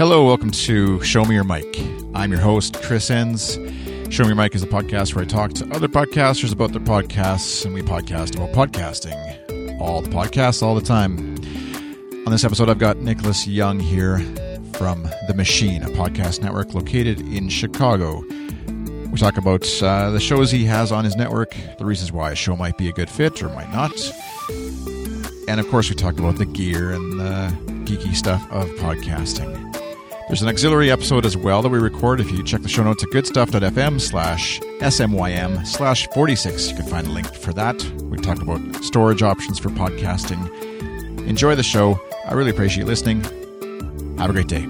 Hello, welcome to Show Me Your Mic. I'm your host, Chris Enns. Show Me Your Mic is a podcast where I talk to other podcasters about their podcasts, and we podcast about podcasting. All the podcasts, all the time. On this episode, I've got Nicholas Young here from The Machine, a podcast network located in Chicago. We talk about the shows he has on his network, the reasons why a show might be a good fit or might not. And of course, we talk about the gear and the geeky stuff of podcasting. There's an auxiliary episode as well that we record. If you check the show notes at goodstuff.fm/SMYM/46, you can find a link for that. We talk about storage options for podcasting. Enjoy the show. I really appreciate listening. Have a great day.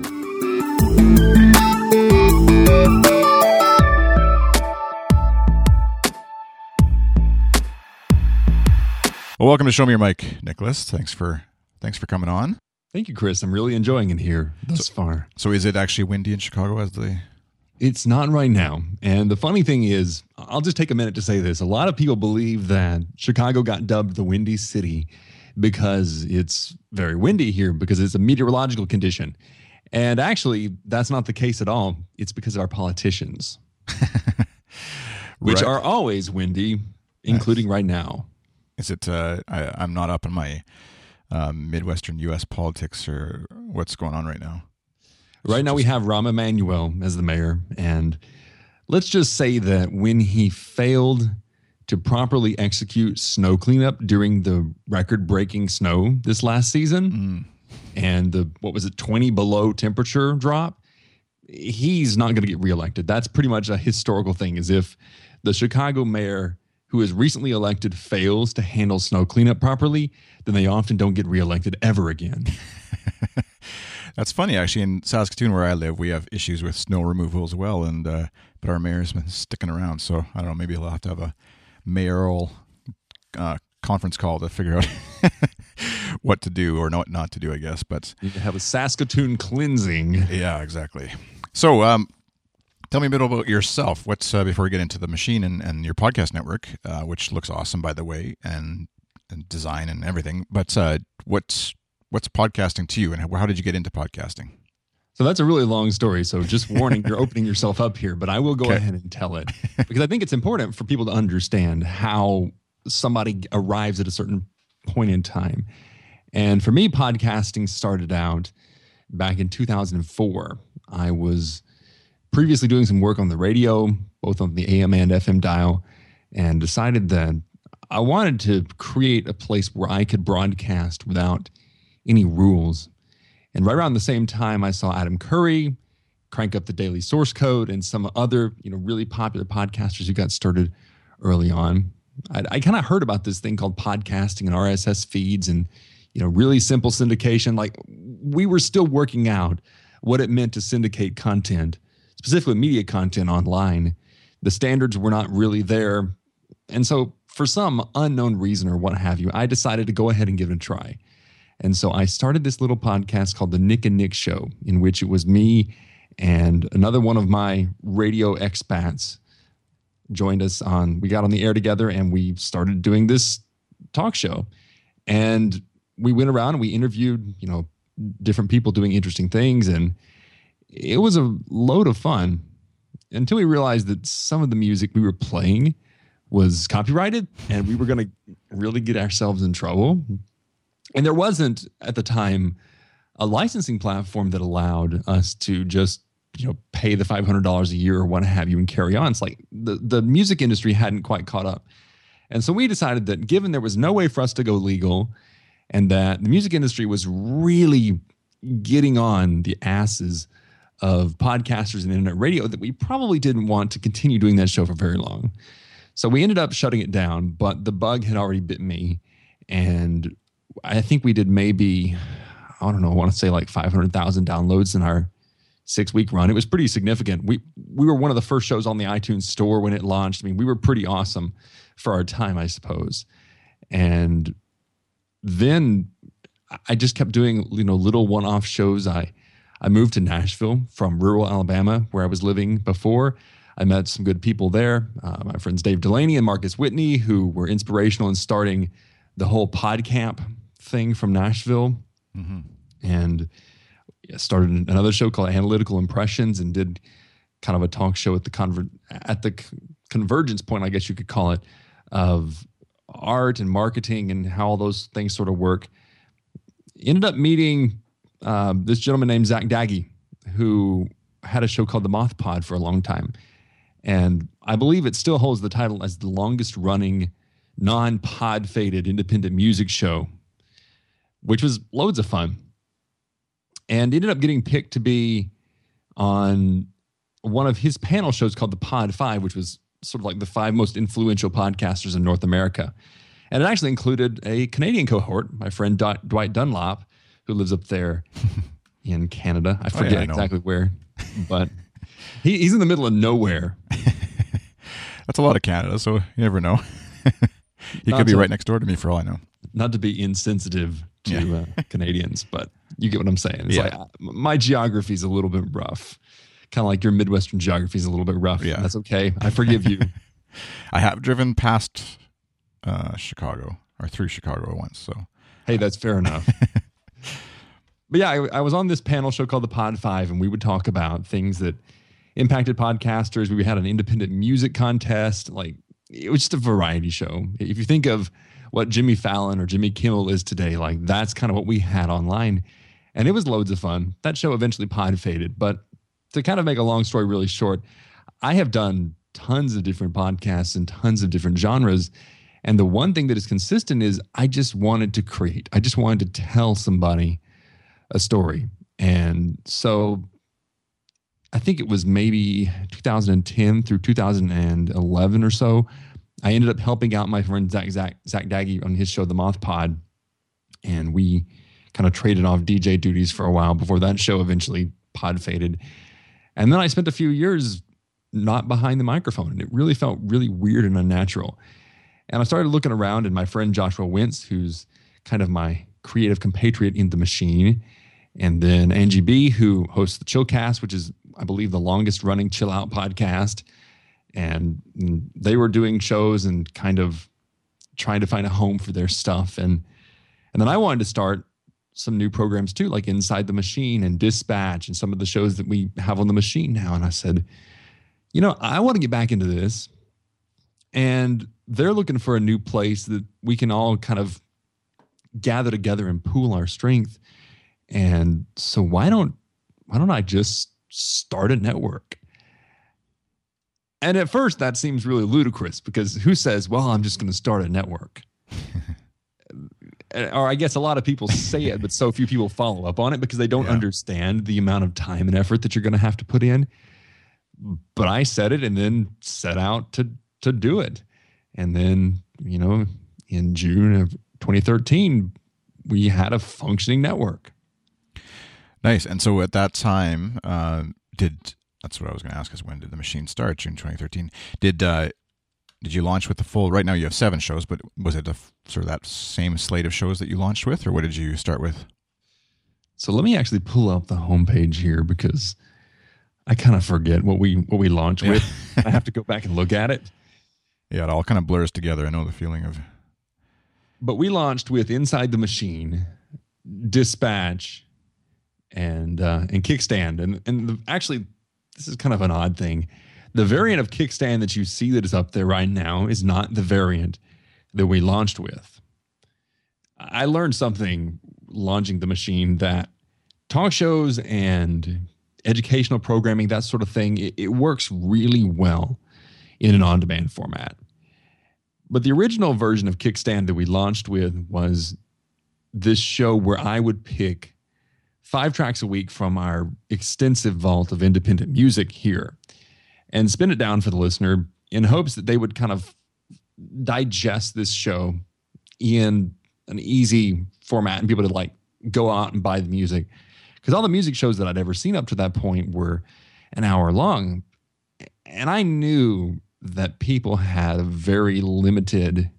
Well, welcome to Show Me Your Mic, Nicholas. Thanks for coming on. Thank you, Chris. I'm really enjoying it here thus far. So is it actually windy in Chicago It's not right now. And the funny thing is, I'll just take a minute to say this. A lot of people believe that Chicago got dubbed the Windy City because it's very windy here, because it's a meteorological condition. And actually, that's not the case at all. It's because of our politicians, which are always windy, including right now. Is it, I'm not up in my Midwestern U.S. politics or what's going on right now. Right now we have Rahm Emanuel as the mayor, and let's just say that when he failed to properly execute snow cleanup during the record-breaking snow this last season, and the 20 below temperature drop, he's not going to get reelected. That's pretty much a historical thing, as if the Chicago mayor who is recently elected fails to handle snow cleanup properly, then they often don't get reelected ever again. That's funny, actually. In Saskatoon, where I live, we have issues with snow removal as well, and but our mayor's been sticking around. So I don't know, maybe he'll have to have a mayoral conference call to figure out what to do or not to do, I guess. But you have a Saskatoon cleansing. Yeah, exactly. So tell me a bit about yourself. What's before we get into the machine and your podcast network, which looks awesome, by the way, and design and everything. But what's podcasting to you, and how did you get into podcasting? So that's a really long story. So just warning, you're opening yourself up here, but I will go ahead and tell it because I think it's important for people to understand how somebody arrives at a certain point in time. And for me, podcasting started out back in 2004. I was previously doing some work on the radio, both on the AM and FM dial, and decided that I wanted to create a place where I could broadcast without any rules. And right around the same time, I saw Adam Curry crank up the Daily Source Code and some other, really popular podcasters who got started early on. I kind of heard about this thing called podcasting and RSS feeds and, really simple syndication. Like, we were still working out what it meant to syndicate content, specifically media content online. The standards were not really there. And so for some unknown reason or what have you, I decided to go ahead and give it a try. And so I started this little podcast called The Nick and Nick Show, in which it was me and another one of my radio expats joined us on. We got on the air together and we started doing this talk show. And we went around and we interviewed, different people doing interesting things. And it was a load of fun until we realized that some of the music we were playing was copyrighted and we were going to really get ourselves in trouble. And there wasn't at the time a licensing platform that allowed us to just, pay the $500 a year or what have you and carry on. It's like the music industry hadn't quite caught up. And so we decided that given there was no way for us to go legal and that the music industry was really getting on the asses of podcasters and internet radio, that we probably didn't want to continue doing that show for very long. So we ended up shutting it down, but the bug had already bit me. And I think we did maybe, I want to say like 500,000 downloads in our 6-week run. It was pretty significant. We were one of the first shows on the iTunes store when it launched. I mean, we were pretty awesome for our time, I suppose. And then I just kept doing, little one-off shows. I moved to Nashville from rural Alabama, where I was living before. I met some good people there. My friends Dave Delaney and Marcus Whitney, who were inspirational in starting the whole PodCamp thing from Nashville. Mm-hmm. And started another show called Analytical Impressions and did kind of a talk show at the convergence point, I guess you could call it, of art and marketing and how all those things sort of work. Ended up meeting this gentleman named Zach Daggy, who had a show called The Moth Pod for a long time. And I believe it still holds the title as the longest running non-pod faded independent music show, which was loads of fun. And ended up getting picked to be on one of his panel shows called The Pod 5, which was sort of like the 5 most influential podcasters in North America. And it actually included a Canadian cohort, my friend Dwight Dunlop, who lives up there in Canada. I forget exactly where, but he's in the middle of nowhere. That's a lot of Canada, so you never know. He could be right next door to me for all I know. Not to be insensitive to Canadians, but you get what I'm saying. It's like my geography is a little bit rough. Kind of like your Midwestern geography is a little bit rough. Yeah. That's okay. I forgive you. I have driven past Chicago or through Chicago once. So hey, that's fair enough. But yeah, I was on this panel show called The Pod 5, and we would talk about things that impacted podcasters. We had an independent music contest. Like, it was just a variety show. If you think of what Jimmy Fallon or Jimmy Kimmel is today, like that's kind of what we had online. And it was loads of fun. That show eventually pod faded. But to kind of make a long story really short, I have done tons of different podcasts and tons of different genres. And the one thing that is consistent is I just wanted to create. I just wanted to tell somebody a story. And so I think it was maybe 2010 through 2011 or so, I ended up helping out my friend Zach Daggy on his show, The Moth Pod. And we kind of traded off DJ duties for a while before that show eventually pod faded. And then I spent a few years not behind the microphone, and it really felt really weird and unnatural. And I started looking around, and my friend Joshua Wentz, who's kind of my creative compatriot in the machine, and then Angie B, who hosts the Chillcast, which is, I believe, the longest running chill out podcast. And they were doing shows and kind of trying to find a home for their stuff. And then I wanted to start some new programs too, like Inside the Machine and Dispatch and some of the shows that we have on the machine now. And I said, I want to get back into this. And they're looking for a new place that we can all kind of gather together and pool our strength. And so why don't I just start a network? And at first that seems really ludicrous, because who says, well, I'm just going to start a network? Or I guess a lot of people say it, but so few people follow up on it because they don't understand the amount of time and effort that you're going to have to put in. But I said it and then set out to do it. And then, in June of 2013, we had a functioning network. Nice. And so at that time, that's what I was going to ask, is when did the machine start? June 2013. Did you launch with the full, right now you have 7 shows, but was it sort of that same slate of shows that you launched with, or what did you start with? So let me actually pull up the homepage here, because I kind of forget what we launched with. I have to go back and look at it. Yeah, it all kind of blurs together. I know the feeling of. But we launched with Inside the Machine, Dispatch, and Kickstand. And actually, this is kind of an odd thing. The variant of Kickstand that you see that is up there right now is not the variant that we launched with. I learned something launching the machine, that talk shows and educational programming, that sort of thing, it works really well in an on-demand format. But the original version of Kickstand that we launched with was this show where I would pick 5 tracks a week from our extensive vault of independent music here and spin it down for the listener in hopes that they would kind of digest this show in an easy format and be able to like go out and buy the music. Because all the music shows that I'd ever seen up to that point were an hour long. And I knew that people had a very limited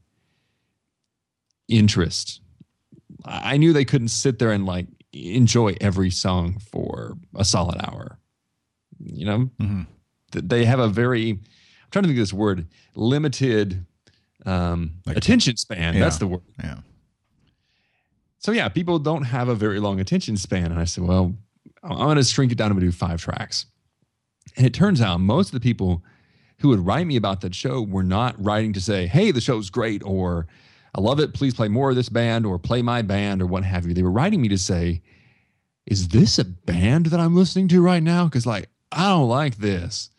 interest. I knew they couldn't sit there and like enjoy every song for a solid hour. Mm-hmm. They have a very, I'm trying to think of this word, limited attention span. Yeah. That's the word. Yeah. So yeah, people don't have a very long attention span. And I said, well, I'm going to shrink it down and do 5 tracks. And it turns out most of the people who would write me about that show were not writing to say, hey, the show's great, or I love it, please play more of this band, or play my band, or what have you. They were writing me to say, is this a band that I'm listening to right now? Because, like, I don't like this.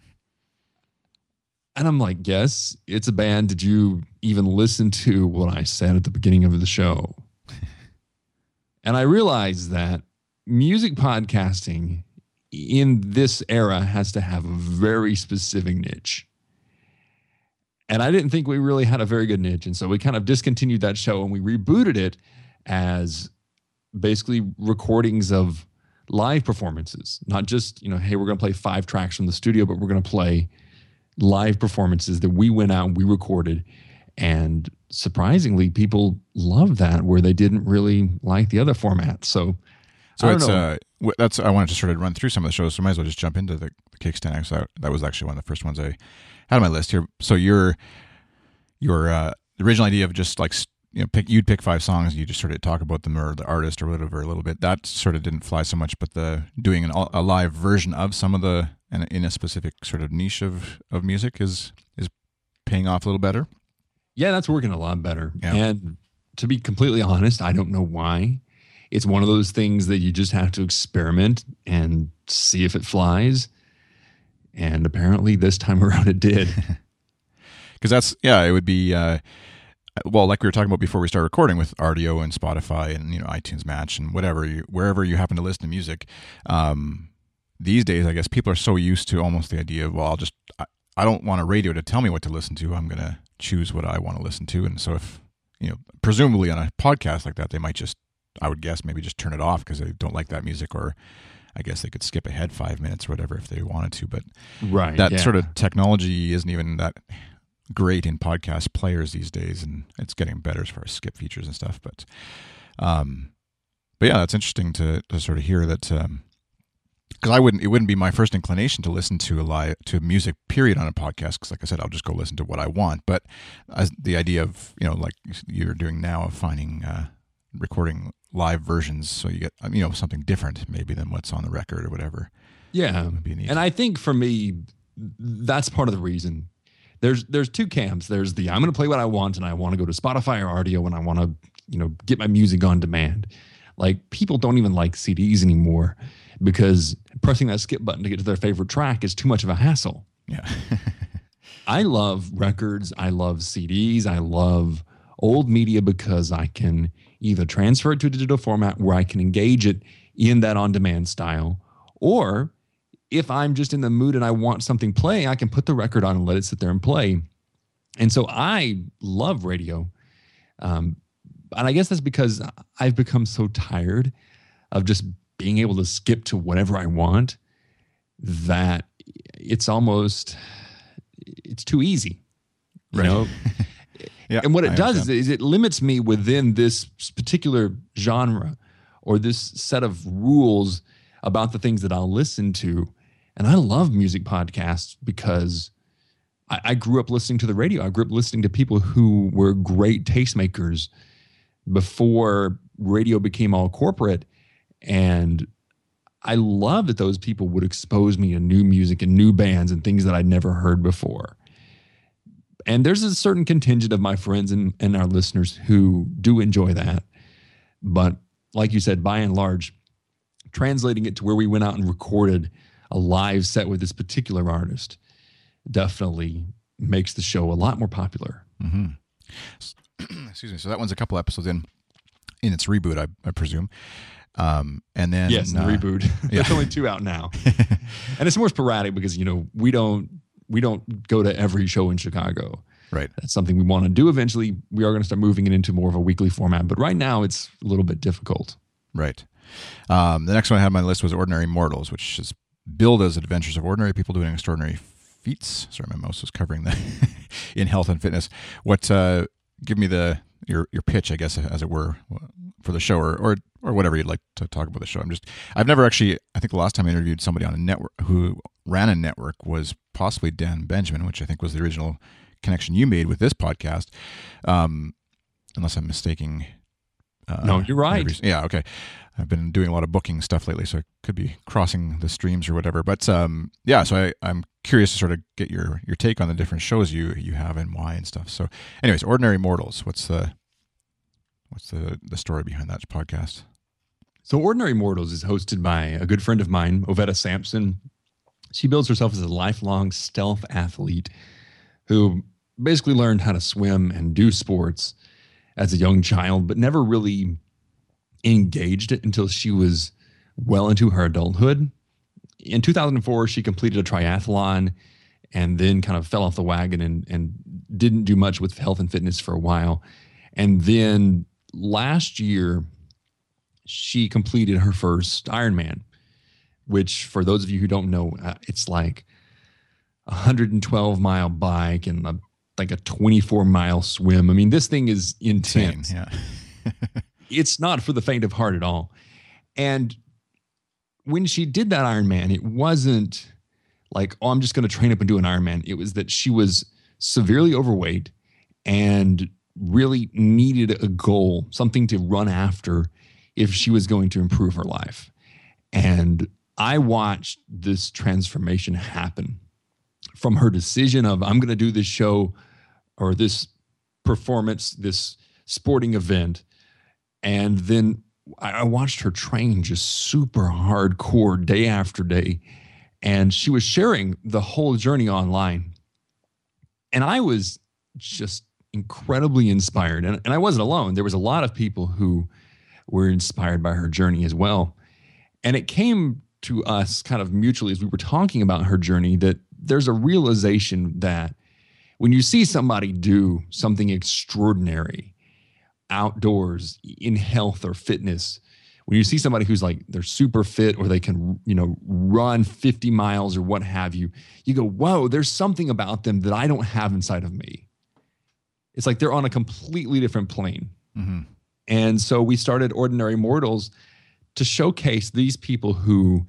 And I'm like, yes, it's a band. Did you even listen to what I said at the beginning of the show? And I realized that music podcasting in this era has to have a very specific niche. And I didn't think we really had a very good niche. And so we kind of discontinued that show and we rebooted it as basically recordings of live performances. Not just, hey, we're going to play 5 tracks from the studio, but we're going to play live performances that we went out and we recorded. And surprisingly, people loved that, where they didn't really like the other format. So it's that's I wanted to sort of run through some of the shows, so I might as well just jump into the kickstand. So that was actually one of the first ones I had on my list here. So your the original idea of just like you'd pick 5 songs and you just sort of talk about them or the artist or whatever a little bit. That sort of didn't fly so much, but the doing a live version of some of the in a specific sort of niche of music is paying off a little better. Yeah, that's working a lot better. Yeah. And to be completely honest, I don't know why. It's one of those things that you just have to experiment and see if it flies. And apparently this time around it did. Because it would be, well, like we were talking about before we started recording with Rdio and Spotify and, iTunes Match and wherever you happen to listen to music. These days, I guess people are so used to almost the idea of, well, I don't want a radio to tell me what to listen to. I'm going to choose what I want to listen to. And so if, presumably on a podcast like that, they might just, I would guess, maybe just turn it off because they don't like that music, or I guess they could skip ahead 5 minutes or whatever if they wanted to. But that sort of technology isn't even that great in podcast players these days, and it's getting better as far as skip features and stuff. But yeah, that's interesting to sort of hear that. Because it wouldn't be my first inclination to listen to music period on a podcast. Because like I said, I'll just go listen to what I want. But as the idea of like you're doing now of finding recording live versions, so you get something different maybe than what's on the record or whatever. Yeah, and I think for me, that's part of the reason. There's 2 camps. There's the I'm going to play what I want, and I want to go to Spotify or Rdio, and I want to get my music on demand. Like, people don't even like CDs anymore, because pressing that skip button to get to their favorite track is too much of a hassle. Yeah. I love records. I love CDs. I love old media because I can either transfer it to a digital format where I can engage it in that on-demand style, or if I'm just in the mood and I want something playing, I can put the record on and let it sit there and play. And so I love radio. And I guess that's because I've become so tired of just being able to skip to whatever I want that it's too easy, right. Yeah, and what it does is it limits me within this particular genre or this set of rules about the things that I'll listen to. And I love music podcasts because I grew up listening to the radio. I grew up listening to people who were great tastemakers before radio became all corporate. And I love that those people would expose me to new music and new bands and things that I'd never heard before. And there's a certain contingent of my friends and our listeners who do enjoy that. But like you said, by and large, translating it to where we went out and recorded a live set with this particular artist definitely makes the show a lot more popular. Mm-hmm. Excuse me. So that one's a couple episodes in its reboot, I presume. And then yes, the reboot. Yeah. There's only 2 out now, and it's more sporadic because we don't go to every show in Chicago. Right. That's something we want to do eventually. We are going to start moving it into more of a weekly format, but right now it's a little bit difficult. Right. The next one I had on my list was Ordinary Mortals, which is billed as adventures of ordinary people doing extraordinary feats. Sorry, my mouse was covering the in health and fitness. What? Give me your pitch, I guess, as it were, for the show, or whatever you'd like to talk about the show. I've never actually. I think the last time I interviewed somebody on a network who ran a network was possibly Dan Benjamin, which I think was the original connection you made with this podcast, unless I'm mistaking No, you're right. Interviews. Yeah, okay. I've been doing a lot of booking stuff lately, so I could be crossing the streams or whatever. But yeah, so I'm curious to sort of get your take on the different shows you have and why and stuff. So, anyways, Ordinary Mortals. What's the story behind that podcast? So, Ordinary Mortals is hosted by a good friend of mine, Ovetta Sampson. She builds herself as a lifelong stealth athlete who basically learned how to swim and do sports as a young child, but never really engaged it until she was well into her adulthood. In 2004, she completed a triathlon and then kind of fell off the wagon and didn't do much with health and fitness for a while. And then last year, she completed her first Ironman, which for those of you who don't know, it's like a 112-mile bike and like a 24-mile swim. I mean, this thing is intense. Insane, yeah. It's not for the faint of heart at all. And when she did that Ironman, it wasn't like, oh, I'm just going to train up and do an Ironman. It was that she was severely overweight and really needed a goal, something to run after if she was going to improve her life. And I watched this transformation happen from her decision of, I'm going to do this show or this performance, this sporting event. And then I watched her train just super hardcore day after day. And she was sharing the whole journey online. And I was just incredibly inspired. And I wasn't alone. There was a lot of people who were inspired by her journey as well. And it came to us kind of mutually as we were talking about her journey that there's a realization that when you see somebody do something extraordinary outdoors in health or fitness, when you see somebody who's like, they're super fit or they can, run 50 miles or what have you, you go, whoa, there's something about them that I don't have inside of me. It's like they're on a completely different plane. Mm-hmm. And so we started Ordinary Mortals to showcase these people who,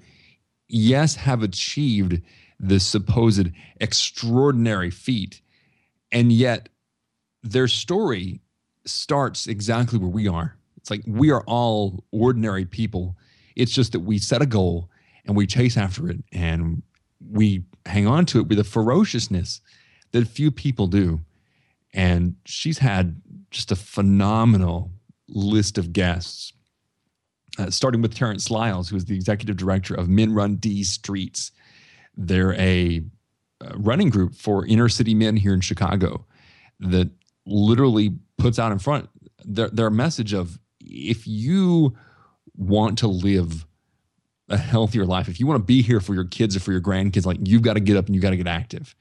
yes, have achieved this supposed extraordinary feat, and yet their story starts exactly where we are. It's like we are all ordinary people. It's just that we set a goal and we chase after it and we hang on to it with a ferociousness that few people do. And she's had just a phenomenal list of guests, starting with Terrence Lyles, who is the executive director of Men Run D Streets. They're a running group for inner city men here in Chicago that literally puts out in front their message of, if you want to live a healthier life, if you want to be here for your kids or for your grandkids, like, you've got to get up and you got to get active.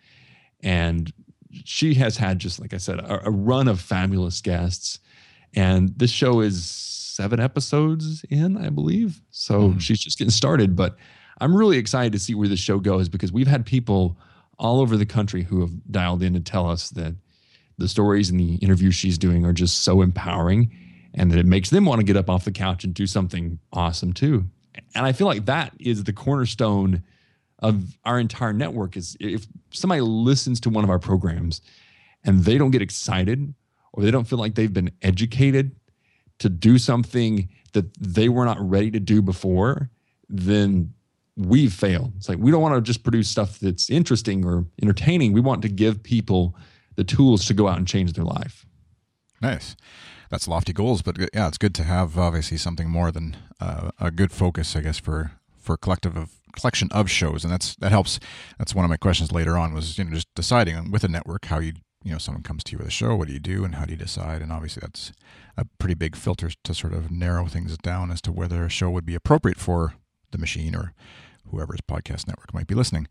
And she has had, just like I said, a run of fabulous guests. And this show is 7 episodes in, I believe. So she's just getting started. But I'm really excited to see where this show goes, because we've had people all over the country who have dialed in to tell us that the stories and the interviews she's doing are just so empowering, and that it makes them want to get up off the couch and do something awesome too. And I feel like that is the cornerstone of our entire network. Is if somebody listens to one of our programs and they don't get excited, or they don't feel like they've been educated to do something that they were not ready to do before, then we've failed. It's like, we don't want to just produce stuff that's interesting or entertaining. We want to give people the tools to go out and change their life. Nice. That's lofty goals, but yeah, it's good to have obviously something more than a good focus, I guess, for a collection of shows, and that helps. That's one of my questions later on, was just deciding with a network how someone comes to you with a show, what do you do and how do you decide? And obviously that's a pretty big filter to sort of narrow things down as to whether a show would be appropriate for the machine or whoever's podcast network might be listening.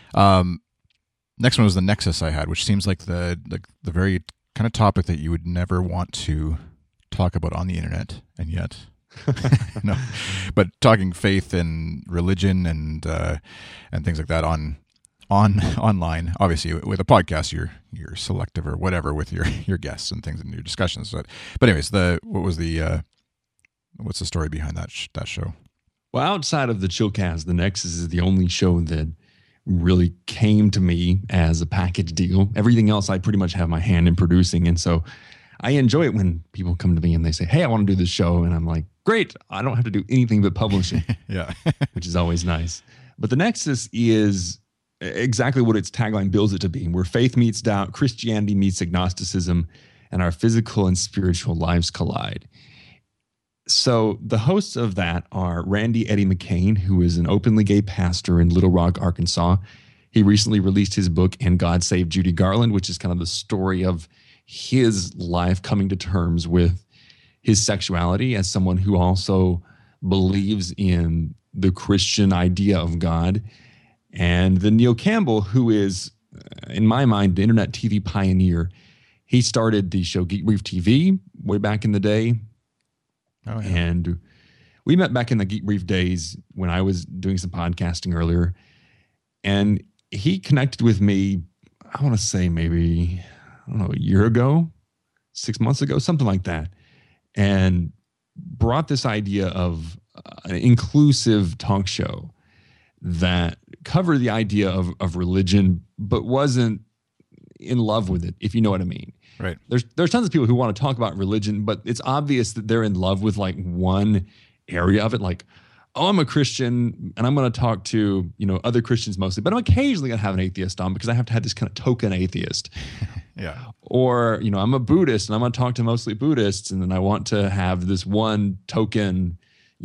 Next one was the Nexus I had, which seems like the very kind of topic that you would never want to talk about on the internet, and yet no, but talking faith and religion and things like that online. Obviously, with a podcast, you're selective or whatever with your guests and things and your discussions. But anyways, what's the story behind that show? Well, outside of the Chillcast, the Nexus is the only show that really came to me as a package deal. Everything else I pretty much have my hand in producing. And so I enjoy it when people come to me and they say, hey, I want to do this show. And I'm like, great. I don't have to do anything but publishing, Yeah. which is always nice. But the Nexus is exactly what its tagline builds it to be, where faith meets doubt, Christianity meets agnosticism, and our physical and spiritual lives collide. So the hosts of that are Randy Eddie McCain, who is an openly gay pastor in Little Rock, Arkansas. He recently released his book, And God Saved Judy Garland, which is kind of the story of his life coming to terms with his sexuality as someone who also believes in the Christian idea of God. And then Neil Campbell, who is, in my mind, the internet TV pioneer. He started the show Geek Brief TV way back in the day. Oh, yeah. And we met back in the Geek Brief days when I was doing some podcasting earlier. And he connected with me, I want to say maybe, I don't know, a year ago, 6 months ago, something like that. And brought this idea of an inclusive talk show that covered the idea of religion, but wasn't in love with it, if you know what I mean. Right. There's tons of people who want to talk about religion, but it's obvious that they're in love with like one area of it. Like, oh, I'm a Christian and I'm going to talk to, other Christians mostly, but I'm occasionally going to have an atheist on because I have to have this kind of token atheist. Yeah. Or, I'm a Buddhist and I'm going to talk to mostly Buddhists. And then I want to have this one token,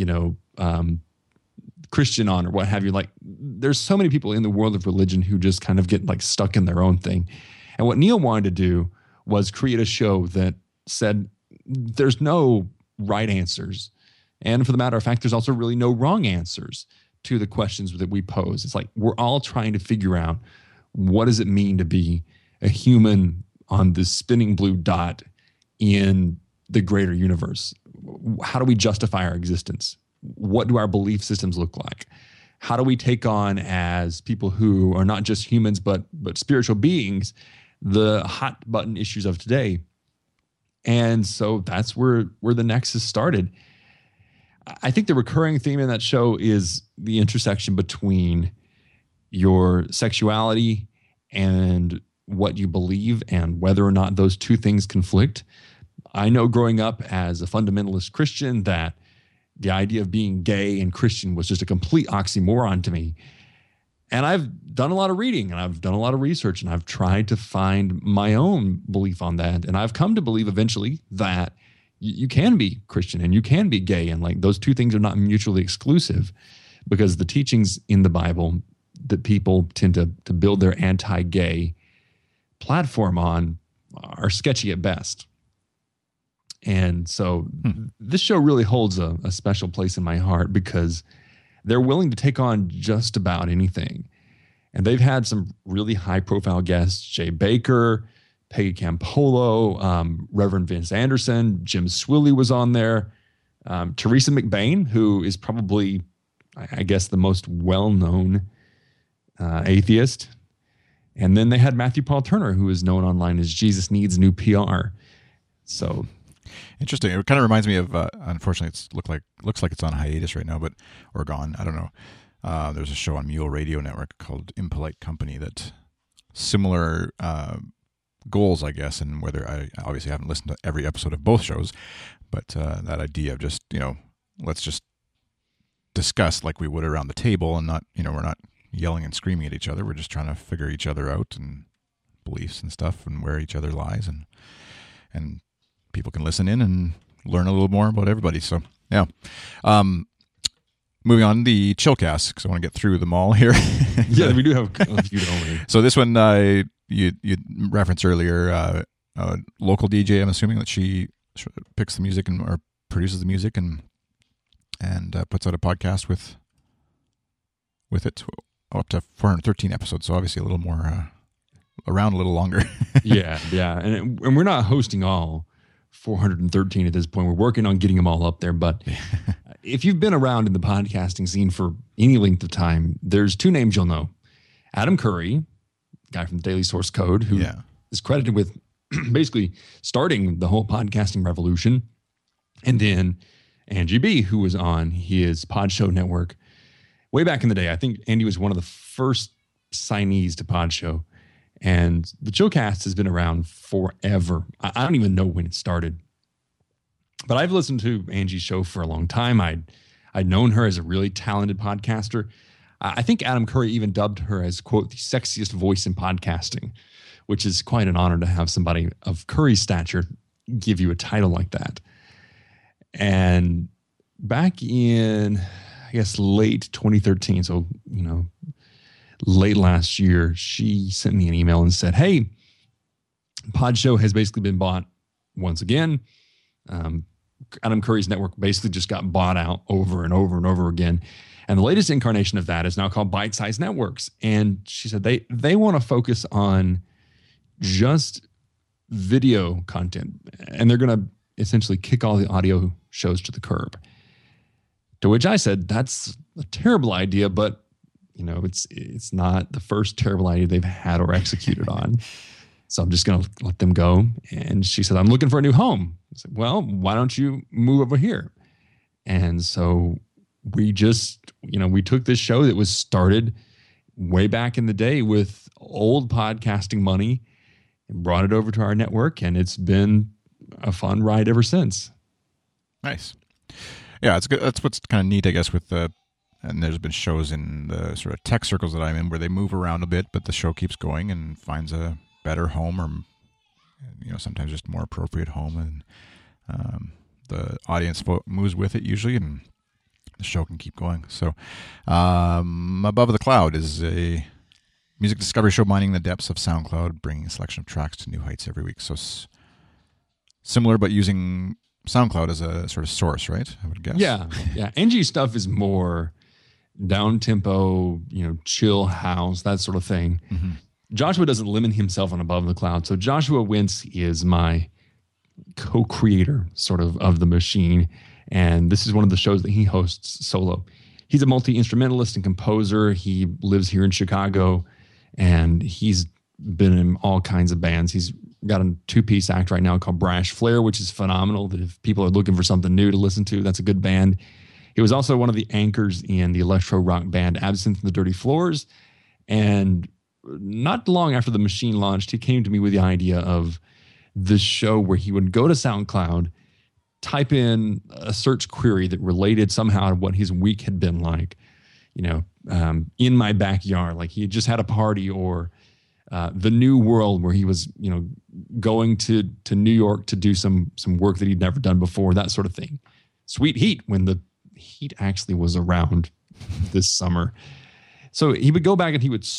Christian on or what have you. Like, there's so many people in the world of religion who just kind of get like stuck in their own thing. And what Neil wanted to do was create a show that said there's no right answers. And for the matter of fact, there's also really no wrong answers to the questions that we pose. It's like we're all trying to figure out, what does it mean to be a human on this spinning blue dot in the greater universe? How do we justify our existence? What do our belief systems look like? How do we take on, as people who are not just humans but spiritual beings, the hot button issues of today? And so that's where the Nexus started. I think the recurring theme in that show is the intersection between your sexuality and what you believe and whether or not those two things conflict. I know growing up as a fundamentalist Christian that the idea of being gay and Christian was just a complete oxymoron to me. And I've done a lot of reading and I've done a lot of research and I've tried to find my own belief on that. And I've come to believe eventually that you can be Christian and you can be gay. And like those two things are not mutually exclusive, because the teachings in the Bible that people tend to build their anti-gay platform on are sketchy at best. And so this show really holds a special place in my heart because they're willing to take on just about anything. And they've had some really high-profile guests: Jay Baker, Peggy Campolo, Reverend Vince Anderson, Jim Swilley was on there, Teresa McBain, who is probably, I guess, the most well-known atheist. And then they had Matthew Paul Turner, who is known online as Jesus Needs New PR. So interesting. It kind of reminds me of, unfortunately, looks like it's on hiatus right now, or gone. I don't know. There's a show on Mule Radio Network called Impolite Company that similar goals, I guess, and whether I obviously haven't listened to every episode of both shows, but that idea of just, let's just discuss like we would around the table and not, we're not yelling and screaming at each other. We're just trying to figure each other out and beliefs and stuff and where each other lies, and people can listen in and learn a little more about everybody. So, yeah. Moving on, the Chillcast, because I want to get through them all here. Yeah, we do have a few only. So this one, you referenced earlier, local DJ, I'm assuming that she picks the music or produces the music and puts out a podcast with it, up to 413 episodes. So obviously a little more, around a little longer. Yeah. And we're not hosting all 413 at this point. We're working on getting them all up there. But if you've been around in the podcasting scene for any length of time, there's two names you'll know. Adam Curry, guy from Daily Source Code, who is credited with basically starting the whole podcasting revolution. And then Angie B, who was on his Pod Show network way back in the day. I think Andy was one of the first signees to Pod Show. And the Chillcast has been around forever. I don't even know when it started. But I've listened to Angie's show for a long time. I'd known her as a really talented podcaster. I think Adam Curry even dubbed her as, quote, the sexiest voice in podcasting, which is quite an honor to have somebody of Curry's stature give you a title like that. And back in, I guess, late 2013, so, late last year, she sent me an email and said, hey, Pod Show has basically been bought once again. Adam Curry's network basically just got bought out over and over and over again. And the latest incarnation of that is now called Bite Size Networks. And she said they want to focus on just video content. And they're going to essentially kick all the audio shows to the curb. To which I said, that's a terrible idea, but it's not the first terrible idea they've had or executed on. So I'm just going to let them go. And she said, I'm looking for a new home. I said, well, why don't you move over here? And so we just, we took this show that was started way back in the day with old podcasting money and brought it over to our network. And it's been a fun ride ever since. Nice. Yeah, it's good. That's what's kind of neat, I guess, and there's been shows in the sort of tech circles that I'm in where they move around a bit, but the show keeps going and finds a better home, or sometimes just more appropriate home, and the audience moves with it usually, and the show can keep going. So Above the Cloud is a music discovery show mining the depths of SoundCloud, bringing a selection of tracks to new heights every week. So similar, but using SoundCloud as a sort of source, right? I would guess. Yeah. Angie's stuff is more down tempo, chill house, that sort of thing. Mm-hmm. Joshua doesn't limit himself on Above the Cloud. So Joshua Wentz is my co-creator sort of the machine. And this is one of the shows that he hosts solo. He's a multi-instrumentalist and composer. He lives here in Chicago, and he's been in all kinds of bands. He's got a 2-piece act right now called Brash Flare, which is phenomenal. That if people are looking for something new to listen to, that's a good band. He was also one of the anchors in the electro rock band Absinthe and the Dirty Floors. And not long after the machine launched, he came to me with the idea of this show where he would go to SoundCloud, type in a search query that related somehow to what his week had been like, in my backyard, like he had just had a party, or the new world where he was, going to New York to do some work that he'd never done before, that sort of thing. Sweet Heat, when the heat actually was around this summer. So he would go back and he would,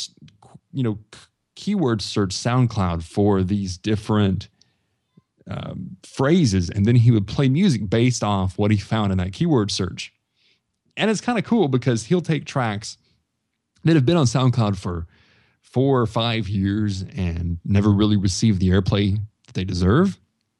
keyword search SoundCloud for these different phrases, and then he would play music based off what he found in that keyword search. And it's kind of cool because he'll take tracks that have been on SoundCloud for 4 or 5 years and never really received the airplay that they deserve.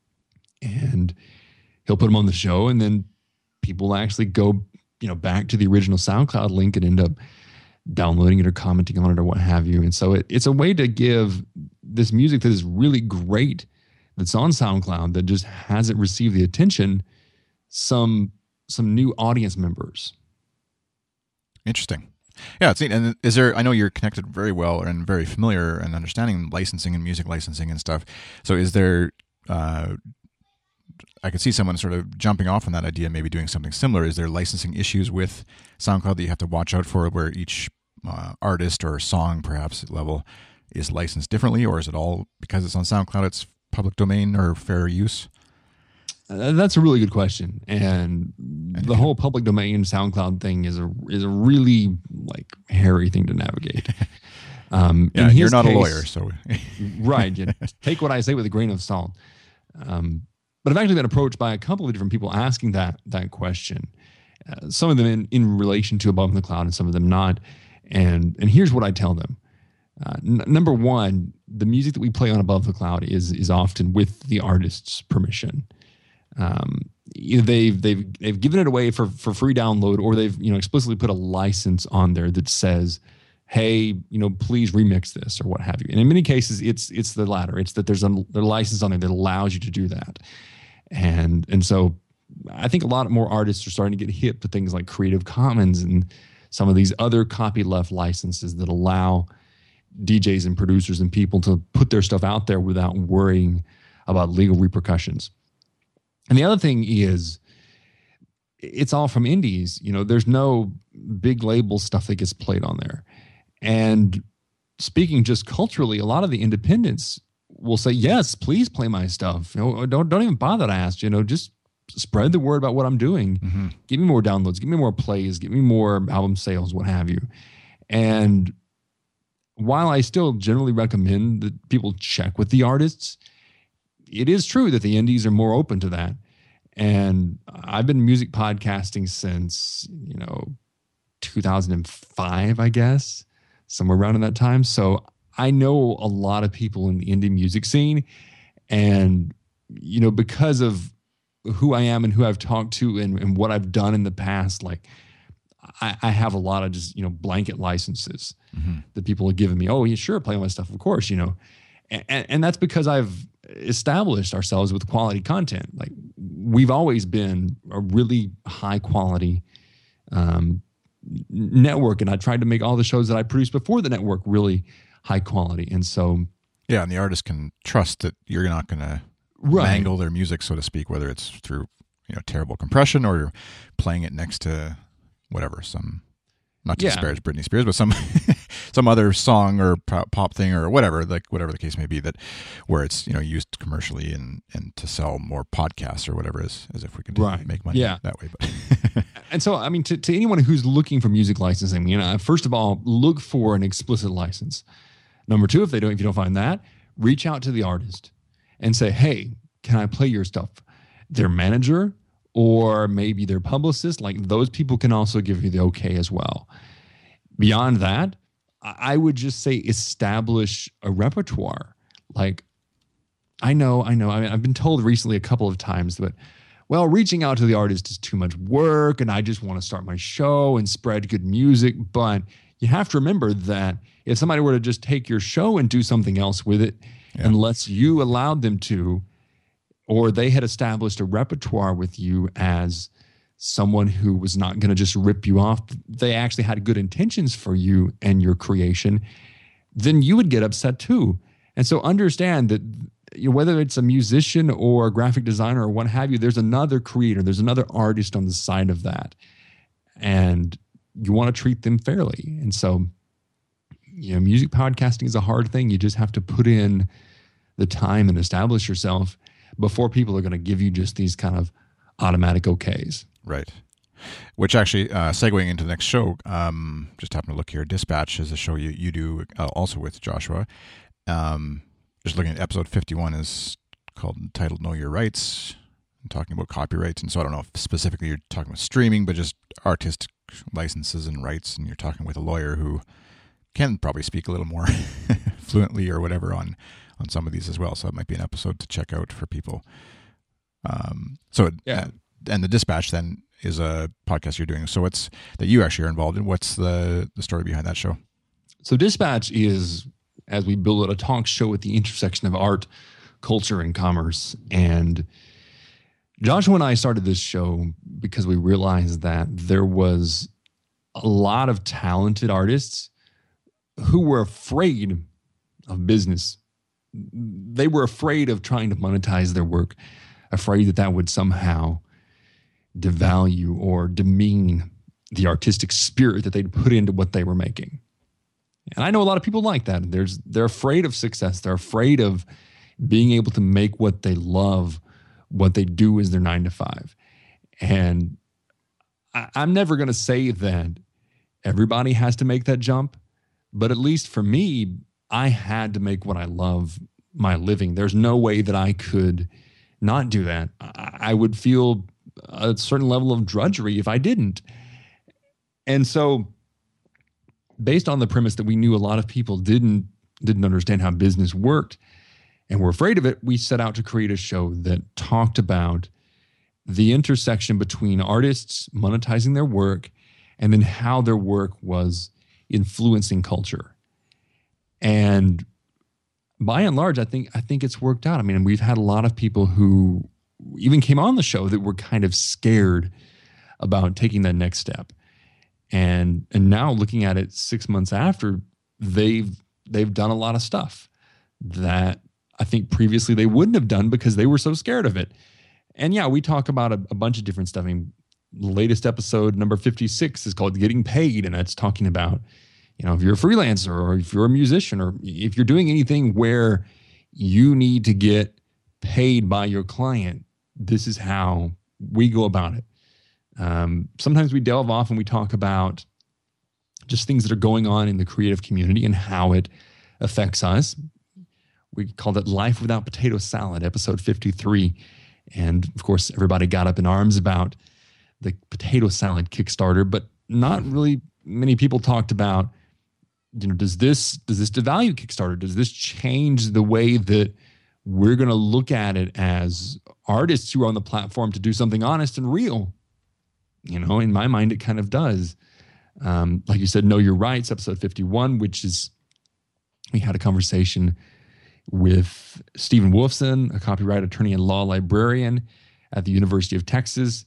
And he'll put them on the show, and then people actually go, back to the original SoundCloud link and end up downloading it or commenting on it or what have you. And so it's a way to give this music that is really great, that's on SoundCloud, that just hasn't received the attention, some new audience members. Interesting. Yeah, it's neat. And I know you're connected very well and very familiar and understanding licensing and music licensing and stuff. So is there, I could see someone sort of jumping off on that idea, maybe doing something similar. Is there licensing issues with SoundCloud that you have to watch out for, where each artist or song, perhaps, level is licensed differently? Or is it all, because it's on SoundCloud, it's public domain or fair use? That's a really good question. And the whole public domain SoundCloud thing is a really hairy thing to navigate. Yeah, you're not a lawyer, so right. Take what I say with a grain of salt. But I've actually been approached by a couple of different people asking that question. Some of them in relation to Above the Cloud, and some of them not. And here's what I tell them. Number one, the music that we play on Above the Cloud is often with the artist's permission. They've given it away for free download, or they've explicitly put a license on there that says, hey, please remix this, or what have you. And in many cases, it's the latter. It's that there's a license on there that allows you to do that. And so I think a lot more artists are starting to get hip to things like Creative Commons and some of these other copyleft licenses that allow DJs and producers and people to put their stuff out there without worrying about legal repercussions. And the other thing is, it's all from indies. There's no big label stuff that gets played on there. And speaking just culturally, a lot of the independents will say, yes, please play my stuff. Don't even bother to ask, just spread the word about what I'm doing. Mm-hmm. Give me more downloads, give me more plays, give me more album sales, what have you. And while I still generally recommend that people check with the artists, it is true that the indies are more open to that. And I've been music podcasting since, 2005, I guess, somewhere around in that time. So I know a lot of people in the indie music scene. And, because of who I am and who I've talked to and what I've done in the past, like I have a lot of just, blanket licenses that people have given me. Oh, yeah, sure, play my stuff, of course, And that's because I've established ourselves with quality content. Like we've always been a really high quality network, and I tried to make all the shows that I produced before the network really high quality. And so, yeah, and the artist can trust that you're not going to mangle their music, so to speak, whether it's through terrible compression or you're playing it next to whatever, not to disparage Britney Spears, but some other song or pop thing or whatever, like whatever the case may be, that where it's used commercially and to sell more podcasts or whatever, as if we could make money that way. But and so, I mean, to anyone who's looking for music licensing, first of all, look for an explicit license. Number two, if you don't find that, reach out to the artist and say, hey, can I play your stuff? Their manager or maybe their publicist, like those people can also give you the okay as well. Beyond that, I would just say establish a repertoire. Like, I know. I mean, I've been told recently a couple of times that, well, reaching out to the artist is too much work and I just want to start my show and spread good music. But you have to remember that if somebody were to just take your show and do something else with it, unless you allowed them to, or they had established a repertoire with you as someone who was not going to just rip you off, they actually had good intentions for you and your creation, then you would get upset too. And so understand that whether it's a musician or a graphic designer or what have you, there's another creator, there's another artist on the side of that. And you want to treat them fairly. And so, music podcasting is a hard thing. You just have to put in the time and establish yourself before people are going to give you just these kind of automatic okays. Right. Which actually, segueing into the next show, just happened to look here. Dispatch is a show you do also with Joshua. Just looking at episode 51 is titled Know Your Rights, and talking about copyrights. And so I don't know if specifically you're talking about streaming, but just artistic licenses and rights. And you're talking with a lawyer who can probably speak a little more fluently or whatever on some of these as well. So it might be an episode to check out for people. And the Dispatch then is a podcast you're doing. So it's that you actually are involved in. What's the story behind that show? So Dispatch is, as we build it, a talk show at the intersection of art, culture, and commerce. And Joshua and I started this show because we realized that there was a lot of talented artists who were afraid of business. They were afraid of trying to monetize their work, afraid that would somehow devalue or demean the artistic spirit that they'd put into what they were making. And I know a lot of people like that. They're afraid of success. They're afraid of being able to make what they love, what they do is their 9 to 5. And I'm never going to say that everybody has to make that jump, but at least for me, I had to make what I love my living. There's no way that I could not do that. I would feel a certain level of drudgery if I didn't. And so based on the premise that we knew a lot of people didn't understand how business worked and were afraid of it, we set out to create a show that talked about the intersection between artists monetizing their work and then how their work was influencing culture. And by and large, I think it's worked out. I mean, we've had a lot of people who even came on the show that were kind of scared about taking that next step. And now looking at it 6 months after, they've they've done a lot of stuff that I think previously they wouldn't have done because they were so scared of it. And yeah, we talk about a bunch of different stuff. I mean, the latest episode, number 56, is called Getting Paid. And it's talking about, if you're a freelancer or if you're a musician or if you're doing anything where you need to get paid by your client, this is how we go about it. Sometimes we delve off and we talk about just things that are going on in the creative community and how it affects us. We called it Life Without Potato Salad, episode 53. And of course, everybody got up in arms about the potato salad Kickstarter, but not really many people talked about, does this devalue Kickstarter? Does this change the way that we're going to look at it as artists who are on the platform to do something honest and real? In my mind, it kind of does. Like you said, Know Your Rights, episode 51, which is, we had a conversation with Stephen Wolfson, a copyright attorney and law librarian at the University of Texas.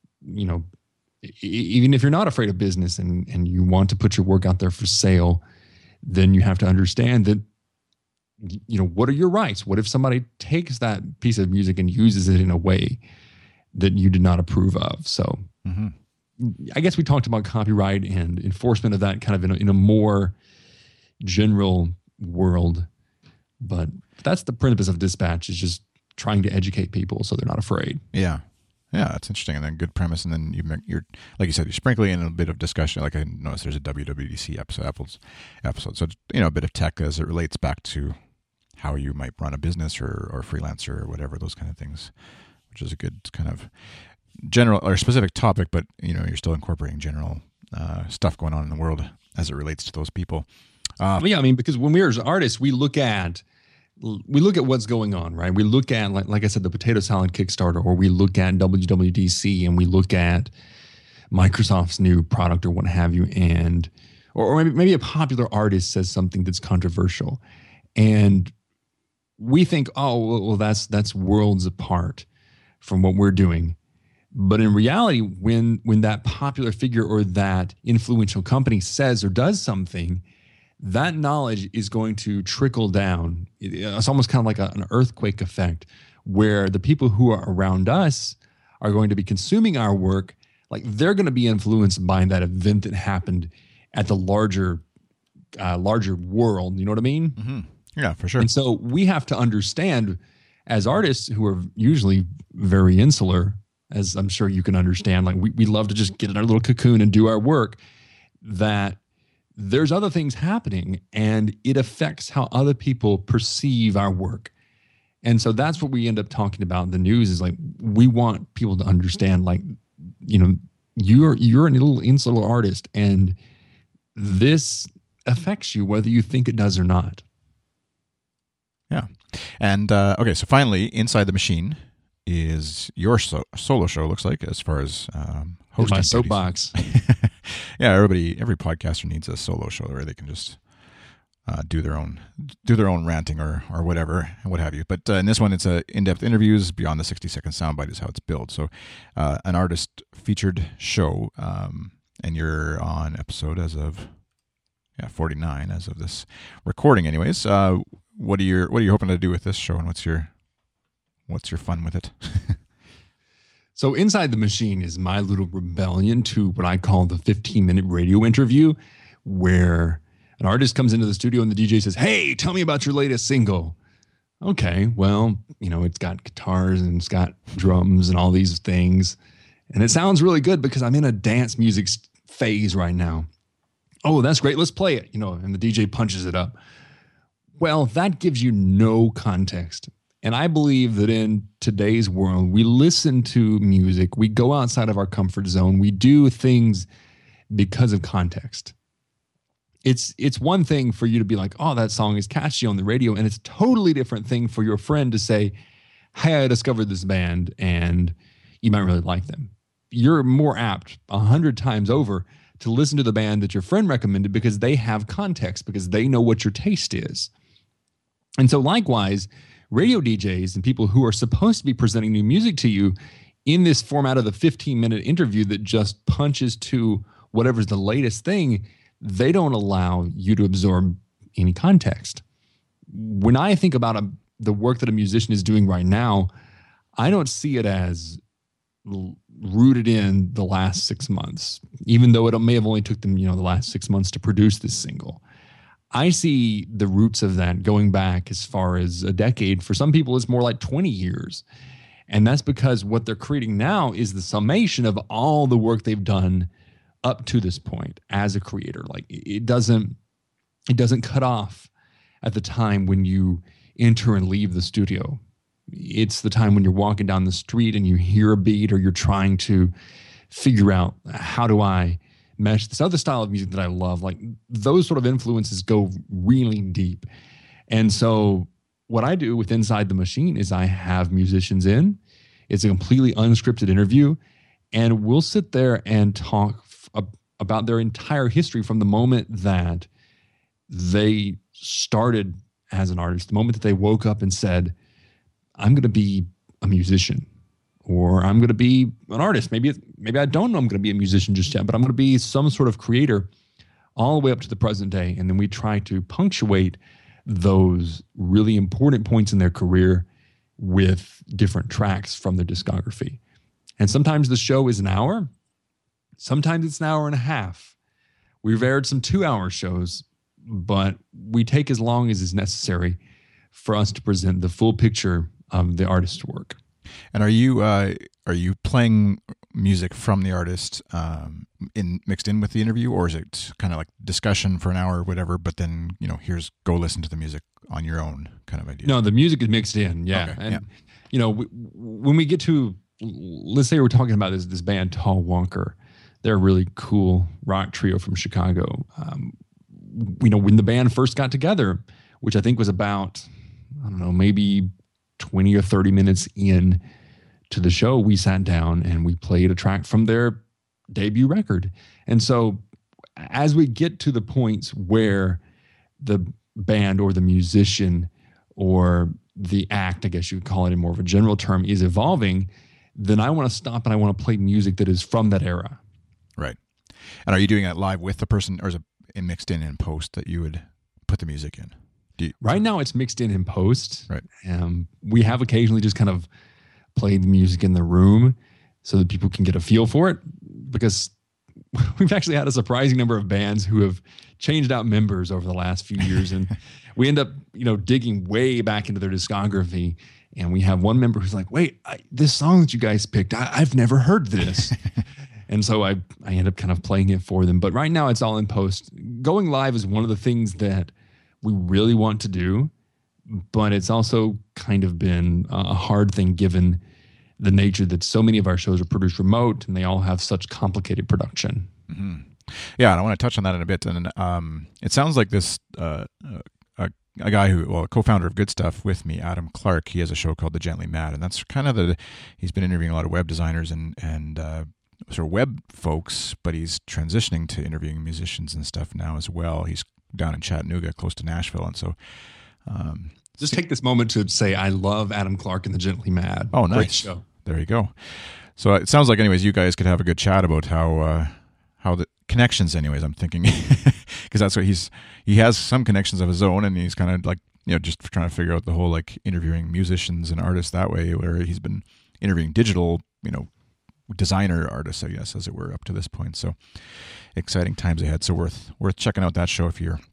Even if you're not afraid of business and you want to put your work out there for sale, then you have to understand that, what are your rights? What if somebody takes that piece of music and uses it in a way that you did not approve of? So I guess we talked about copyright and enforcement of that kind of in a more general world. But that's the purpose of Dispatch, is just trying to educate people so they're not afraid. Yeah. Yeah, that's interesting. And then good premise. And then you're like you said, you're sprinkling in a bit of discussion. Like I noticed there's a WWDC episode. So, a bit of tech as it relates back to how you might run a business or freelancer or whatever, those kind of things, which is a good kind of general or specific topic, but, you're still incorporating general stuff going on in the world as it relates to those people. Because when we're as artists, we look at what's going on, right? We look at, like I said, the potato salad Kickstarter, or we look at WWDC, and we look at Microsoft's new product or what have you, and or maybe a popular artist says something that's controversial, and we think, oh, well, that's worlds apart from what we're doing. But in reality, when that popular figure or that influential company says or does something, that knowledge is going to trickle down. It's almost kind of like an earthquake effect, where the people who are around us are going to be consuming our work. Like, they're going to be influenced by that event that happened at the larger world. You know what I mean? Mm-hmm. Yeah, for sure. And so we have to understand, as artists who are usually very insular, as I'm sure you can understand, like we love to just get in our little cocoon and do our work, that there's other things happening and it affects how other people perceive our work. And so that's what we end up talking about in the news, is like, we want people to understand, like, you're a little insular artist and this affects you whether you think it does or not. Yeah. And okay, so finally, Inside the Machine is your solo show, looks like, as far as hosting. My soapbox. Yeah, every podcaster needs a solo show where they can just do their own ranting or whatever and what have you. But in this one, it's in-depth interviews beyond the 60-second soundbite is how it's built. So an artist featured show, and you're on episode as of 49 as of this recording. Anyways, what are you hoping to do with this show, and what's your fun with it? So Inside the Machine is my little rebellion to what I call the 15-minute radio interview, where an artist comes into the studio and the DJ says, "Hey, tell me about your latest single." Okay, well, it's got guitars and it's got drums and all these things. And it sounds really good because I'm in a dance music phase right now. Oh, that's great. Let's play it. And the DJ punches it up. Well, that gives you no context. And I believe that in today's world, we listen to music, we go outside of our comfort zone, we do things because of context. It's one thing for you to be like, oh, that song is catchy on the radio, and it's a totally different thing for your friend to say, hey, I discovered this band, and you might really like them. You're more apt 100 times over to listen to the band that your friend recommended because they have context, because they know what your taste is. And so likewise, radio DJs and people who are supposed to be presenting new music to you in this format of the 15-minute interview that just punches to whatever's the latest thing, they don't allow you to absorb any context. When I think about the work that a musician is doing right now, I don't see it as rooted in the last 6 months, even though it may have only took them, the last 6 months to produce this single. I see the roots of that going back as far as a decade. For some people, it's more like 20 years. And that's because what they're creating now is the summation of all the work they've done up to this point as a creator. Like it doesn't cut off at the time when you enter and leave the studio. It's the time when you're walking down the street and you hear a beat, or you're trying to figure out, how do I mesh this other style of music that I love? Like those sort of influences go really deep. And so what I do with Inside the Machine is I have musicians in. It's a completely unscripted interview, and we'll sit there and talk about their entire history from the moment that they started as an artist, the moment that they woke up and said, I'm going to be a musician, or I'm going to be an artist. Maybe I don't know I'm going to be a musician just yet, but I'm going to be some sort of creator, all the way up to the present day. And then we try to punctuate those really important points in their career with different tracks from their discography. And sometimes the show is an hour. Sometimes it's an hour and a half. We've aired some 2-hour shows, but we take as long as is necessary for us to present the full picture of the artist's work. And are you playing music from the artist mixed in with the interview, or is it kind of like discussion for an hour or whatever, but then, here's go listen to the music on your own kind of idea? No, the music is mixed in. Yeah. Okay, and, when we get to, let's say we're talking about this band, Tall Walker, they're a really cool rock trio from Chicago. When the band first got together, which I think was about, I don't know, maybe 20 or 30 minutes in to the show, we sat down and we played a track from their debut record. And so as we get to the points where the band or the musician or the act, I guess you would call it in more of a general term, is evolving, then I want to stop and I want to play music that is from that era. Right. And are you doing that live with the person, or is it mixed in post that you would put the music in? Right now it's mixed in post. Right. We have occasionally just kind of played the music in the room so that people can get a feel for it, because we've actually had a surprising number of bands who have changed out members over the last few years. And we end up, digging way back into their discography. And we have one member who's like, wait, this song that you guys picked, I've never heard this. And so I end up kind of playing it for them. But right now it's all in post. Going live is one of the things that we really want to do, but it's also kind of been a hard thing given the nature that so many of our shows are produced remote and they all have such complicated production. Mm-hmm. Yeah, and I want to touch on that in a bit. And it sounds like this a guy a co-founder of Good Stuff with me, Adam Clark, he has a show called The Gently Mad, and that's kind of he's been interviewing a lot of web designers and sort of web folks, but he's transitioning to interviewing musicians and stuff now as well. He's down in Chattanooga, close to Nashville, and so just take this moment to say I love Adam Clark and The Gently Mad. Oh, nice. Great show. There you go. So it sounds like, anyways, you guys could have a good chat about how the connections. Anyways, I'm thinking because that's what he has some connections of his own, and he's kind of like just trying to figure out the whole like interviewing musicians and artists that way, where he's been interviewing digital designer artists, I guess, as it were, up to this point. So exciting times ahead. So worth checking out that show if you're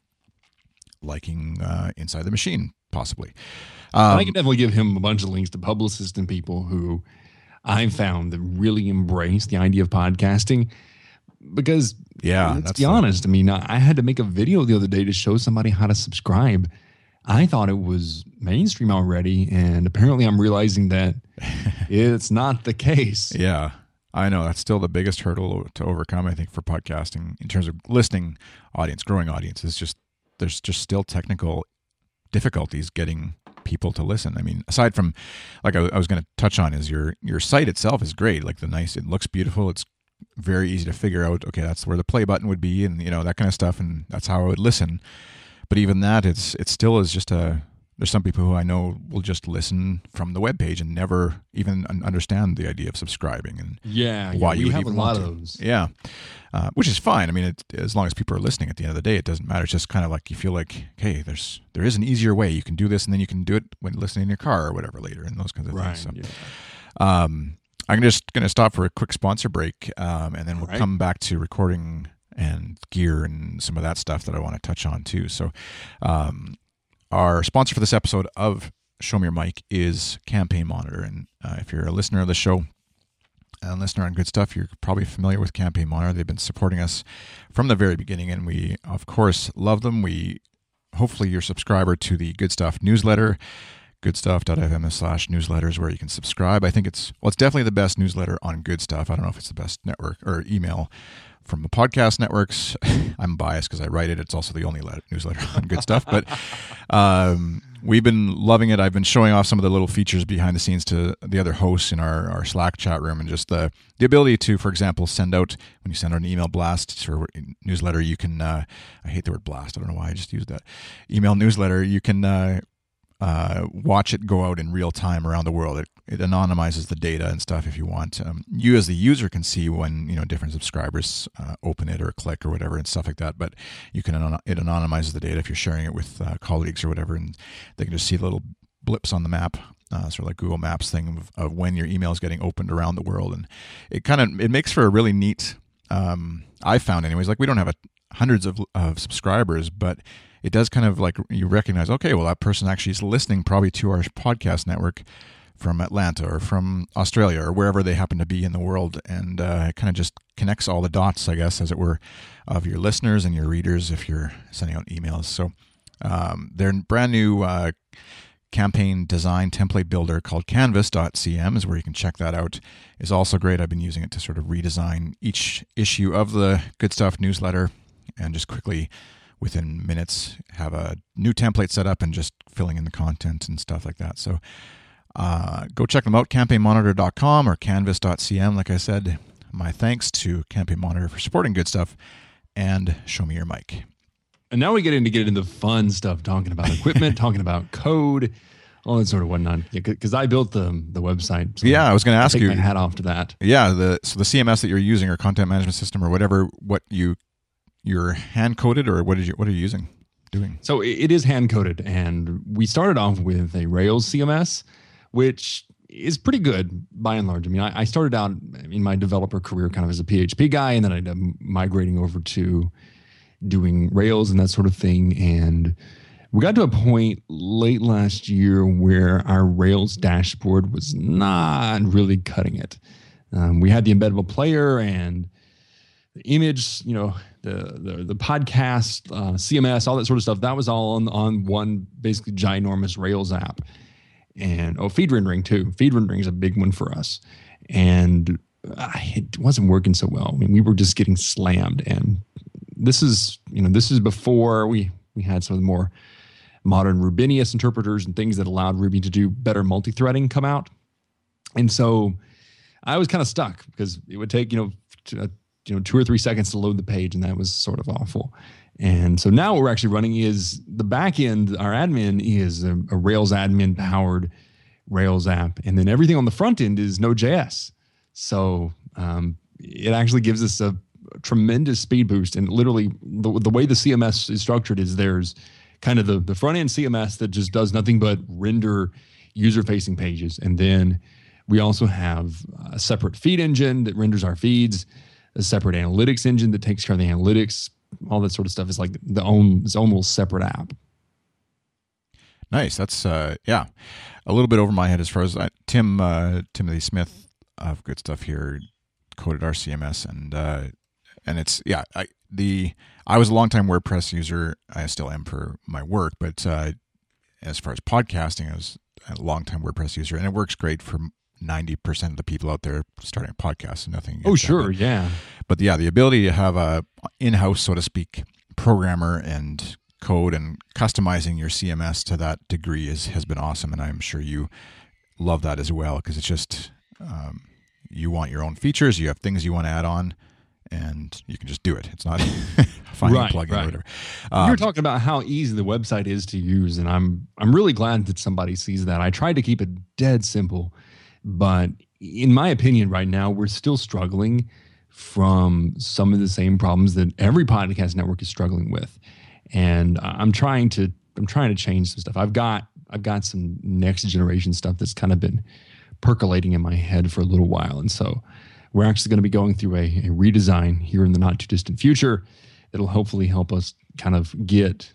liking Inside the Machine, possibly. I can definitely give him a bunch of links to publicists and people who I've found that really embrace the idea of podcasting. Because let's be honest, I mean, I had to make a video the other day to show somebody how to subscribe. I thought it was mainstream already, and apparently I'm realizing that it's not the case. Yeah. I know that's still the biggest hurdle to overcome, I think, for podcasting in terms of listening audience, growing audience. It's just there's just still technical difficulties getting people to listen. I mean, aside from, like I was going to touch on, is your site itself is great. Like it looks beautiful. It's very easy to figure out. Okay, that's where the play button would be, and that kind of stuff, and that's how I would listen. But even that, it still is just there's some people who I know will just listen from the webpage and never even understand the idea of subscribing and why you have even a lot want of to. those. Yeah, which is fine. I mean, as long as people are listening, at the end of the day, it doesn't matter. It's just kind of like you feel like, hey, there is an easier way. You can do this, and then you can do it when listening in your car or whatever later, and those kinds of things. So, I'm just going to stop for a quick sponsor break, and then we'll come back to recording and gear and some of that stuff that I want to touch on too. So, our sponsor for this episode of Show Me Your Mic is Campaign Monitor. And if you're a listener of the show and listener on Good Stuff, you're probably familiar with Campaign Monitor. They've been supporting us from the very beginning, and we, of course, love them. Hopefully you're a subscriber to the Good Stuff newsletter, goodstuff.fm/newsletters, where you can subscribe. I think it's definitely the best newsletter on Good Stuff. I don't know if it's the best network or email from the podcast networks. I'm biased because I write it. It's also the only newsletter on Good Stuff. But we've been loving it. I've been showing off some of the little features behind the scenes to the other hosts in our Slack chat room, and just the ability to, for example, when you send out an email blast or newsletter, you can, I hate the word blast. I don't know why I just used that. Email newsletter, you can watch it go out in real time around the world. It anonymizes the data and stuff if you want. You as the user can see when different subscribers open it or click or whatever and stuff like that. But it anonymizes the data if you're sharing it with colleagues or whatever, and they can just see little blips on the map, sort of like Google Maps thing of when your email is getting opened around the world. And it makes for a really neat. I found anyways. Like, we don't have hundreds of subscribers, but it does kind of like you recognize, okay, well, that person actually is listening probably to our podcast network from Atlanta or from Australia or wherever they happen to be in the world. And it kind of just connects all the dots, I guess, as it were, of your listeners and your readers if you're sending out emails. So their brand new campaign design template builder called canvas.cm is where you can check that out. It's also great. I've been using it to sort of redesign each issue of the Good Stuff newsletter and just quickly, within minutes, have a new template set up and just filling in the content and stuff like that. So go check them out, campaignmonitor.com or canvas.cm. Like I said, my thanks to Campaign Monitor for supporting Good Stuff and Show Me Your Mic. And now we get into the fun stuff, talking about equipment, talking about code, all that sort of whatnot. Because I built the website. So I was going to ask you. Take my hat off to that. Yeah, so the CMS that you're using, or content management system, or whatever, you're hand coded, or what are you using? Doing? So it is hand coded, and we started off with a Rails CMS, which is pretty good by and large. I mean, I started out in my developer career kind of as a PHP guy, and then I ended up migrating over to doing Rails and that sort of thing. And we got to a point late last year where our Rails dashboard was not really cutting it. We had the embeddable player and the image, the podcast, CMS, all that sort of stuff. That was all on one basically ginormous Rails app. And feed rendering too. Feed rendering is a big one for us. And it wasn't working so well. I mean, we were just getting slammed. And this is before we had some of the more modern Rubinius interpreters and things that allowed Ruby to do better multi-threading come out. And so I was kind of stuck because it would take, 2 or 3 seconds to load the page, and that was sort of awful. And so now what we're actually running is the back end. Our admin is a Rails admin powered Rails app, and then everything on the front end is Node.js. So it actually gives us a tremendous speed boost. And literally, the way the CMS is structured is there's kind of the front end CMS that just does nothing but render user facing pages, and then we also have a separate feed engine that renders our feeds, a separate analytics engine that takes care of the analytics. All that sort of stuff is like its own little separate app. Nice. That's a little bit over my head as far as Timothy Smith of Good Stuff here coded our CMS, and it's I was a longtime WordPress user. I still am for my work, but as far as podcasting, I was a longtime WordPress user, and it works great for 90% of the people out there starting a podcast and nothing. Oh, sure. Yeah. But the ability to have a in-house, so to speak, programmer and code and customizing your CMS to that degree has been awesome. And I'm sure you love that as well, because it's just, you want your own features, you have things you want to add on, and you can just do it. It's not finding a plugin or whatever. You were talking about how easy the website is to use, and I'm really glad that somebody sees that. I tried to keep it dead simple, but in my opinion, right now we're still struggling from some of the same problems that every podcast network is struggling with, and I'm trying to change some stuff. I've got some next generation stuff that's kind of been percolating in my head for a little while, and so we're actually going to be going through a redesign here in the not too distant future that'll hopefully help us kind of get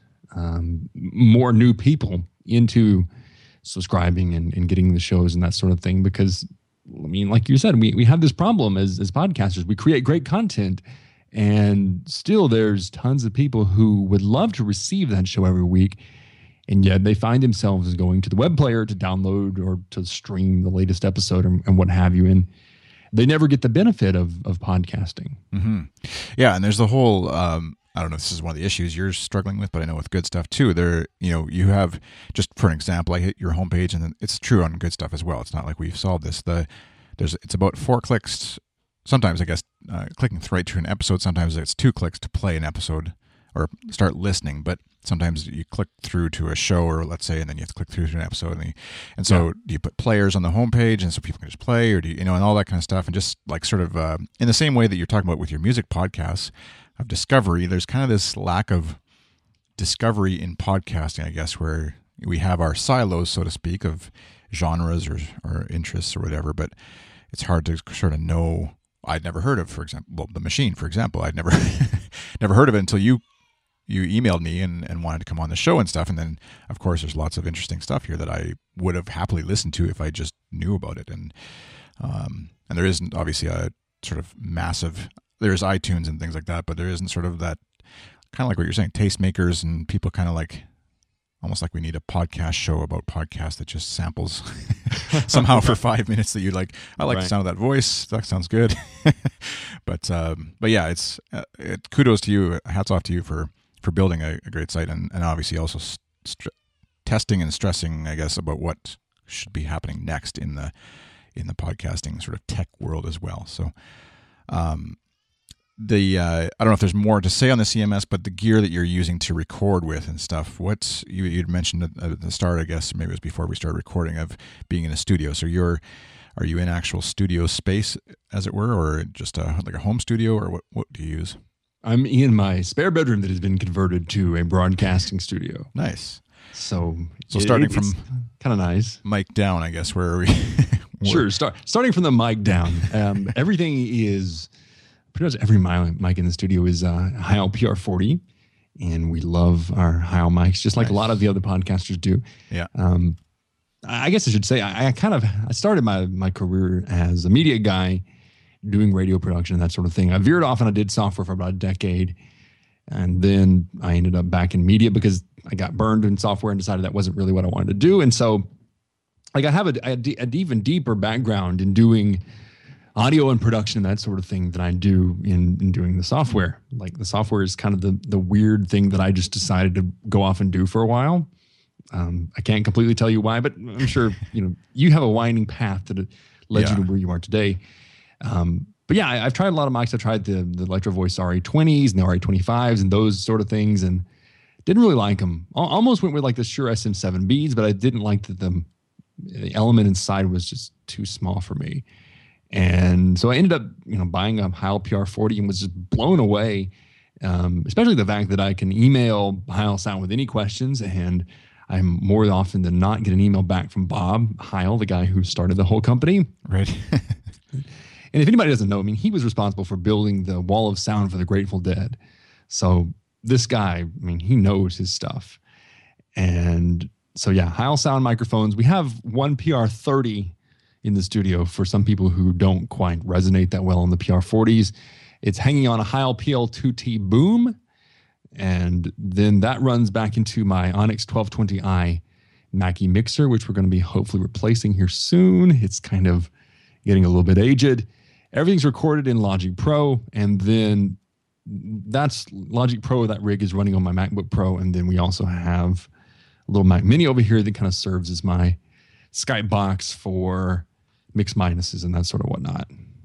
more new people into subscribing and getting the shows and that sort of thing. Because, I mean, like you said, we have this problem as podcasters. We create great content, and still there's tons of people who would love to receive that show every week, and yet they find themselves going to the web player to download or to stream the latest episode and what have you. And they never get the benefit of podcasting. Mm-hmm. Yeah, and there's the whole, I don't know if this is one of the issues you're struggling with, but I know with Good Stuff too, you have, just for an example, I hit your homepage, and it's true on Good Stuff as well. It's not like we've solved this. It's about 4 clicks, sometimes I guess, clicking right through an episode. Sometimes it's 2 clicks to play an episode or start listening, but sometimes you click through to a show, or let's say, and then you have to click through to an episode. And so do you put players on the homepage and so people can just play, or do you, and all that kind of stuff? And just like sort of in the same way that you're talking about with your music podcasts of discovery, there's kind of this lack of discovery in podcasting, I guess, where we have our silos, so to speak, of genres or interests or whatever, but it's hard to sort of know. I'd never heard of, for example, The Machine, for example. I'd never heard of it until you emailed me and wanted to come on the show and stuff. And then, of course, there's lots of interesting stuff here that I would have happily listened to if I just knew about it. And there isn't obviously a sort of massive, there's iTunes and things like that, but there isn't sort of that, kind of like what you're saying, tastemakers and people kind of like, almost like we need a podcast show about podcasts that just samples somehow for 5 minutes that you like. I like the sound of that voice. That sounds good. But yeah, it's kudos to you. Hats off to you for building a great site, and obviously also testing and stressing, I guess, about what should be happening next in the podcasting sort of tech world as well. So, I don't know if there's more to say on the CMS, but the gear that you're using to record with and stuff, you'd mentioned at the start, I guess, maybe it was before we started recording, of being in a studio. So are you in actual studio space, as it were, or just like a home studio, or what do you use? I'm in my spare bedroom that has been converted to a broadcasting studio. Nice. So starting from kind of nice. Mic down, I guess, where are we? Sure. Starting from the mic down. Everything is, pretty much every mic in the studio is Heil PR40, and we love our Heil mics, just like a lot of the other podcasters do. Yeah. I guess I should say I started my career as a media guy, doing radio production and that sort of thing. I veered off and I did software for about a decade, and then I ended up back in media because I got burned in software and decided that wasn't really what I wanted to do. And so, like, I have an even deeper background in doing audio and production and that sort of thing than I do in doing the software. Like, the software is kind of the weird thing that I just decided to go off and do for a while. I can't completely tell you why, but I'm sure you have a winding path that led you to where you are today. But yeah, I've tried a lot of mics. I tried the Electro Voice RA20s and the RA25s and those sort of things, and didn't really like them. Almost went with like the Shure SM7Bs, but I didn't like that the element inside was just too small for me. And so I ended up, buying a Heil PR40 and was just blown away, especially the fact that I can email Heil Sound with any questions, and I'm more often than not get an email back from Bob Heil, the guy who started the whole company. Right. And if anybody doesn't know, he was responsible for building the Wall of Sound for the Grateful Dead. So this guy, he knows his stuff. And so, yeah, Heil Sound microphones. We have one PR30 in the studio for some people who don't quite resonate that well on the PR40s. It's hanging on a Heil PL2T boom. And then that runs back into my Onyx 1220i Mackie mixer, which we're going to be hopefully replacing here soon. It's kind of getting a little bit aged. Everything's recorded in Logic Pro, and then that's Logic Pro. That rig is running on my MacBook Pro, and then we also have a little Mac Mini over here that kind of serves as my Skype box for mix minuses and that sort of whatnot.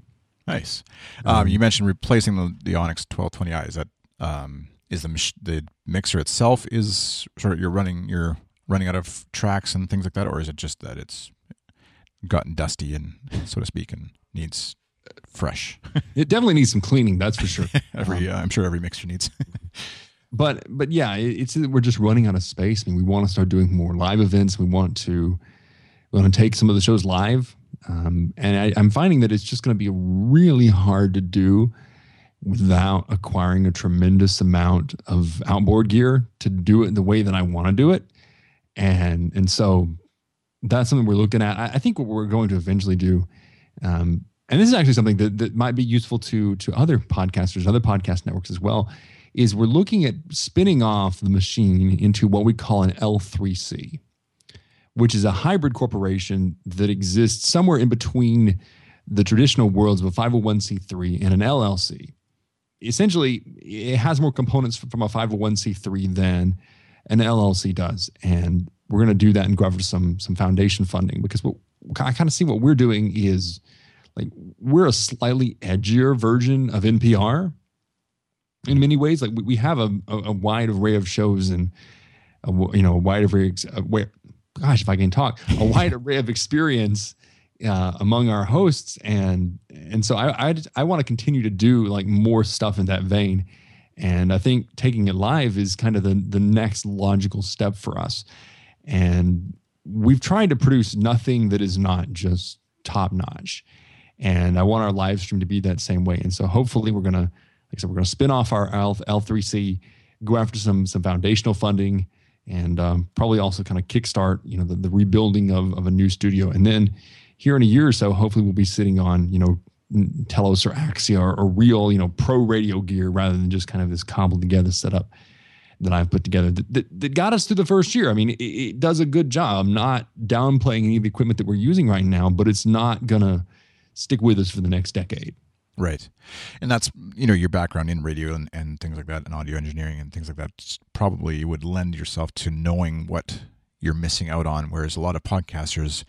Nice. You mentioned replacing the Onyx 1220i. Is that is the mixer itself is sort of you're running out of tracks and things like that, or is it just that it's gotten dusty and so to speak and needs fresh? It definitely needs some cleaning, that's for sure. I'm sure every mixer needs. but yeah, we're just running out of space. I mean, we want to start doing more live events. We want to take some of the shows live. And I'm finding that it's just going to be really hard to do without acquiring a tremendous amount of outboard gear to do it the way that I want to do it. And so that's something we're looking at. I think what we're going to eventually do, and this is actually something that might be useful to other podcasters, other podcast networks as well, is we're looking at spinning off the machine into what we call an L3C, which is a hybrid corporation that exists somewhere in between the traditional worlds of a 501c3 and an LLC. Essentially, it has more components from a 501c3 than an LLC does. And we're going to do that and go after some foundation funding, because what I kind of see what we're doing is like we're a slightly edgier version of NPR in many ways. Like we have a wide array of shows and a wide array a wide array of experience among our hosts, and so I want to continue to do like more stuff in that vein, and I think taking it live is kind of the next logical step for us. And we've tried to produce nothing that is not just top notch, and I want our live stream to be that same way. And so hopefully we're gonna spin off our L3C, go after some foundational funding, and probably also kind of kickstart the rebuilding of a new studio. And then here in a year or so, hopefully we'll be sitting on Telos or Axia or real pro radio gear, rather than just kind of this cobbled together setup that I've put together that got us through the first year. I mean, it does a good job. I'm not downplaying any of the equipment that we're using right now, but it's not gonna stick with us for the next decade. Right. And that's, your background in radio and things like that, and audio engineering and things like that, probably would lend yourself to knowing what you're missing out on. Whereas a lot of podcasters,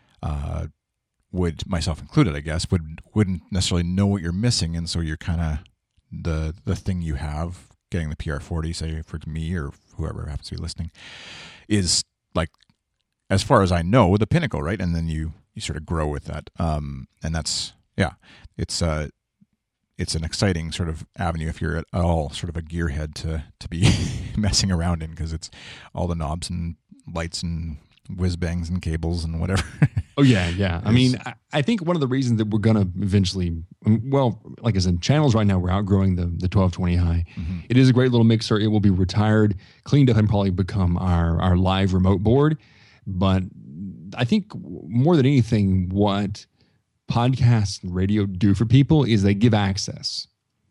myself included, I guess, wouldn't necessarily know what you're missing. And so you're kind of the thing you have, getting the PR40, say for me or whoever happens to be listening, is like, as far as I know, the pinnacle, right? And then you sort of grow with that. And that's, yeah, it's an exciting sort of avenue if you're at all sort of a gearhead to be messing around in, because it's all the knobs and lights and whiz bangs and cables and whatever. Oh yeah. I mean, I think one of the reasons that we're going to eventually, well, like I said, channels right now, we're outgrowing the 1220i. Mm-hmm. It is a great little mixer. It will be retired, cleaned up, and probably become our live remote board. But I think more than anything, what podcasts and radio do for people is they give access.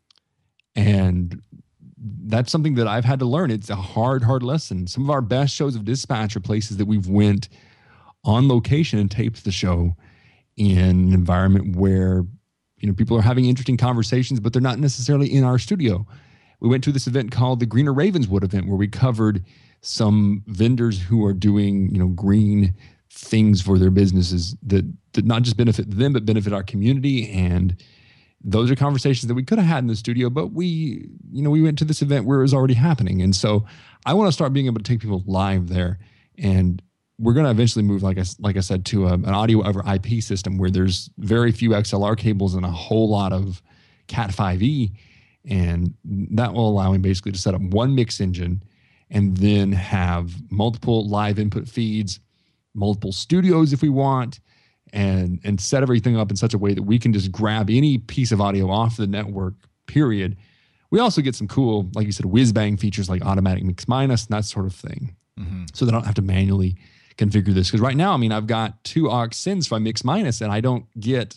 And that's something that I've had to learn. It's a hard lesson. Some of our best shows of Dispatch are places that we've went on location and taped the show in an environment where people are having interesting conversations, but they're not necessarily in our studio. We went to this event called the Greener Ravenswood event, where we covered some vendors who are doing green things for their businesses that not just benefit them, but benefit our community. And those are conversations that we could have had in the studio, but we went to this event where it was already happening. And so I want to start being able to take people live there. And we're going to eventually move, like I said, to an audio over IP system where there's very few XLR cables and a whole lot of Cat 5e. And that will allow me basically to set up one mix engine and then have multiple live input feeds, multiple studios if we want, and set everything up in such a way that we can just grab any piece of audio off the network, period. We also get some cool, like you said, whiz bang features like automatic mix minus and that sort of thing. Mm-hmm. So that I don't have to manually configure this. Because right now, I mean, I've got 2 aux sends for my mix minus, and I don't get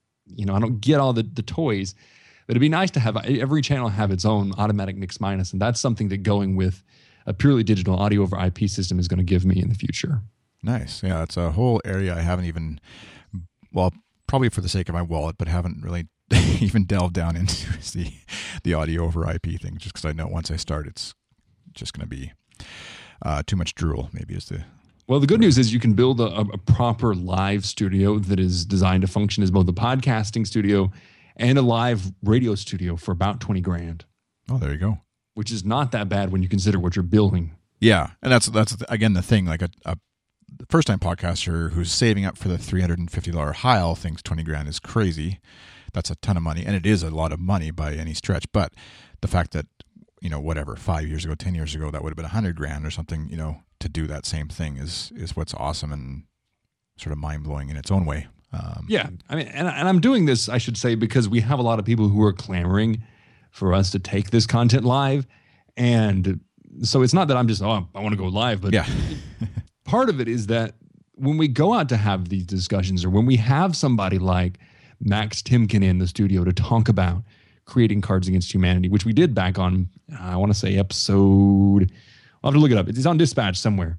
all the toys. But it'd be nice to have every channel have its own automatic mix minus, and that's something that going with a purely digital audio over IP system is going to give me in the future. Nice. Yeah, it's a whole area I haven't even, well, probably for the sake of my wallet, but haven't really even delved down into is the audio over IP thing, just because I know once I start, it's just going to be too much drool, maybe is the... Well, the good news is you can build a proper live studio that is designed to function as both a podcasting studio and a live radio studio for about 20 grand. Oh, there you go. Which is not that bad when you consider what you're building. Yeah, and that's again the thing. Like a first-time podcaster who's saving up for the $350 Heil thinks 20 grand is crazy. That's a ton of money, and it is a lot of money by any stretch. But the fact that, whatever, 5 years ago, 10 years ago, that would have been 100 grand or something, to do that same thing is what's awesome and sort of mind-blowing in its own way. Yeah, I mean, and I'm doing this, I should say, because we have a lot of people who are clamoring for us to take this content live. And so it's not that I'm just, I want to go live, but yeah. part of it is that when we go out to have these discussions, or when we have somebody like Max Timken in the studio to talk about creating Cards Against Humanity, which we did back on, I want to say episode, I'll have to look it up. It's on Dispatch somewhere.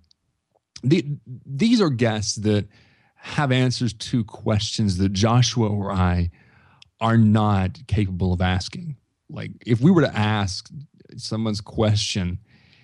These are guests that have answers to questions that Joshua or I are not capable of asking. Like, if we were to ask someone's question,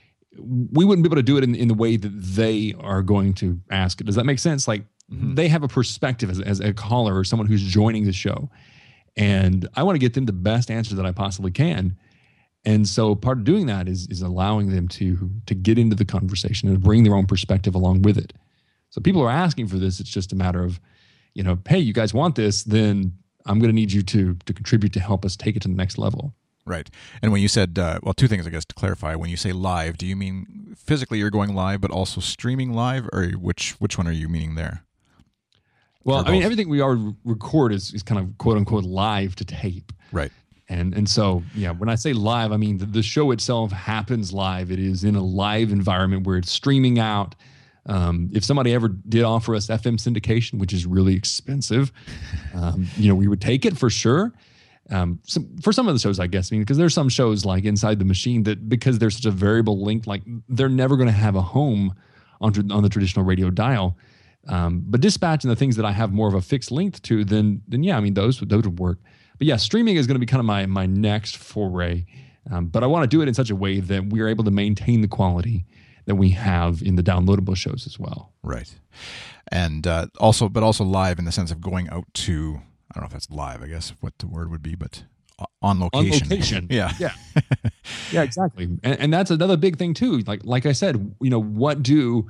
we wouldn't be able to do it in the way that they are going to ask it. Does that make sense? Like, they have a perspective as a caller or someone who's joining the show. And I want to get them the best answer that I possibly can. And so part of doing that is allowing them to get into the conversation and bring their own perspective along with it. So people are asking for this. It's just a matter of, hey, you guys want this, then I'm going to need you to contribute to help us take it to the next level. Right. And when you said, two things, I guess, to clarify. When you say live, do you mean physically you're going live, but also streaming live, or which one are you meaning there? Well, I mean, everything we already record is kind of quote unquote live to tape. Right. And so, yeah, when I say live, I mean the show itself happens live. It is in a live environment where it's streaming out. If somebody ever did offer us FM syndication, which is really expensive, we would take it for sure. For some of the shows, I guess, because there's some shows like Inside the Machine that, because there's such a variable length, like they're never going to have a home on the traditional radio dial. But Dispatch and the things that I have more of a fixed length to, then yeah, I mean, those would work. But yeah, streaming is going to be kind of my next foray. But I want to do it in such a way that we are able to maintain the quality that we have in the downloadable shows as well. Right. And also live in the sense of going out to, I don't know if that's live, I guess, what the word would be, but on location. On location. Yeah. Yeah. Yeah, exactly. And that's another big thing too. Like I said, what do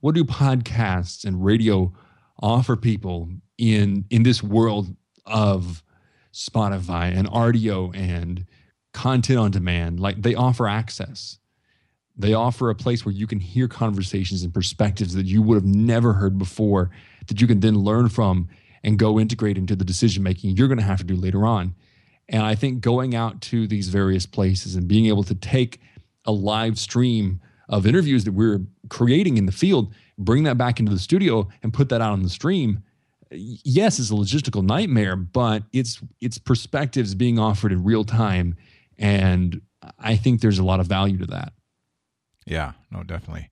podcasts and radio offer people in this world of Spotify and RDO and content on demand? Like, they offer access. They offer a place where you can hear conversations and perspectives that you would have never heard before, that you can then learn from and go integrate into the decision-making you're going to have to do later on. And I think going out to these various places and being able to take a live stream of interviews that we're creating in the field, bring that back into the studio and put that out on the stream, yes, it's a logistical nightmare, but it's perspectives being offered in real time. And I think there's a lot of value to that. Yeah, no, definitely.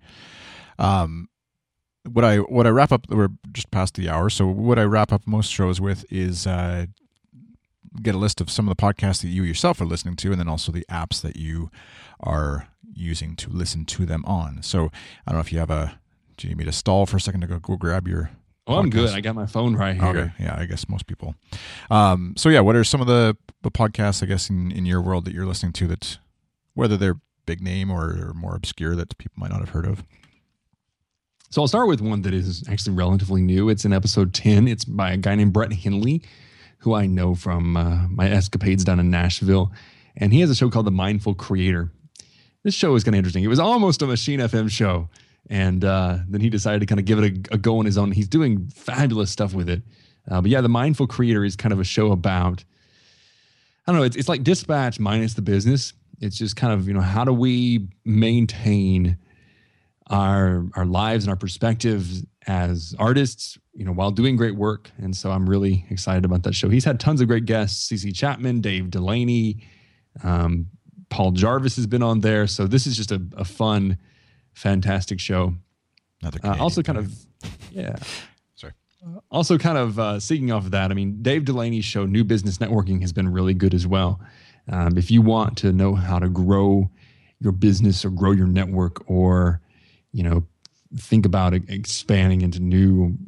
What I wrap up, we're just past the hour, so what I wrap up most shows with is get a list of some of the podcasts that you yourself are listening to, and then also the apps that you are using to listen to them on. So I don't know if you have do you need me to stall for a second to go grab your Oh, I'm good. I got my phone right here. Okay. Yeah, I guess most people. So yeah, what are some of the podcasts, I guess, in your world that you're listening to, that whether they're big name or more obscure that people might not have heard of? So I'll start with one that is actually relatively new. It's in episode 10. It's by a guy named Brett Henley, who I know from my escapades down in Nashville. And he has a show called The Mindful Creator. This show is kind of interesting. It was almost a Machine FM show. And then he decided to kind of give it a go on his own. He's doing fabulous stuff with it. But yeah, The Mindful Creator is kind of a show about, I don't know, it's like Dispatch minus the business. It's just kind of, how do we maintain our lives and our perspectives as artists, while doing great work. And so I'm really excited about that show. He's had tons of great guests: CC Chapman, Dave Delaney, Paul Jarvis has been on there. So this is just a fun, fantastic show. Also kind of, yeah. Sorry. Also kind of seeking off of that, I mean, Dave Delaney's show, New Business Networking, has been really good as well. If you want to know how to grow your business or grow your network, or, think about expanding into new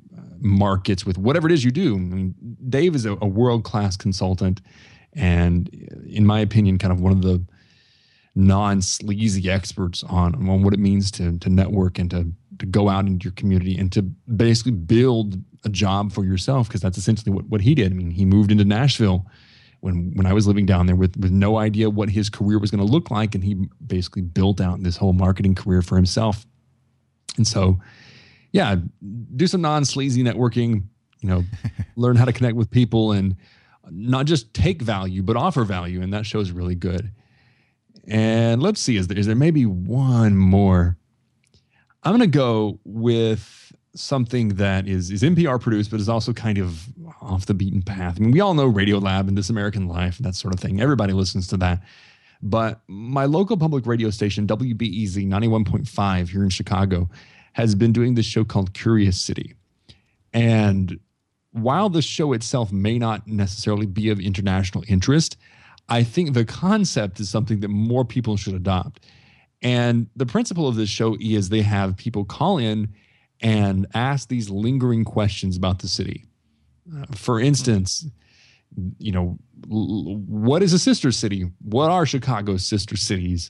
markets, with whatever it is you do. I mean, Dave is a world-class consultant, and in my opinion, kind of one of the non-sleazy experts on what it means to network and to go out into your community and to basically build a job for yourself, because that's essentially what he did. I mean, he moved into Nashville when I was living down there with no idea what his career was going to look like, and he basically built out this whole marketing career for himself. And so, yeah, do some non-sleazy networking, learn how to connect with people and not just take value, but offer value. And that show's really good. And let's see, is there maybe one more? I'm going to go with something that is NPR produced, but is also kind of off the beaten path. I mean, we all know Radiolab and This American Life and that sort of thing. Everybody listens to that. But my local public radio station, WBEZ 91.5 here in Chicago, has been doing this show called Curious City. And while the show itself may not necessarily be of international interest, I think the concept is something that more people should adopt. And the principle of this show is they have people call in and ask these lingering questions about the city. For instance, what is a sister city? What are Chicago's sister cities?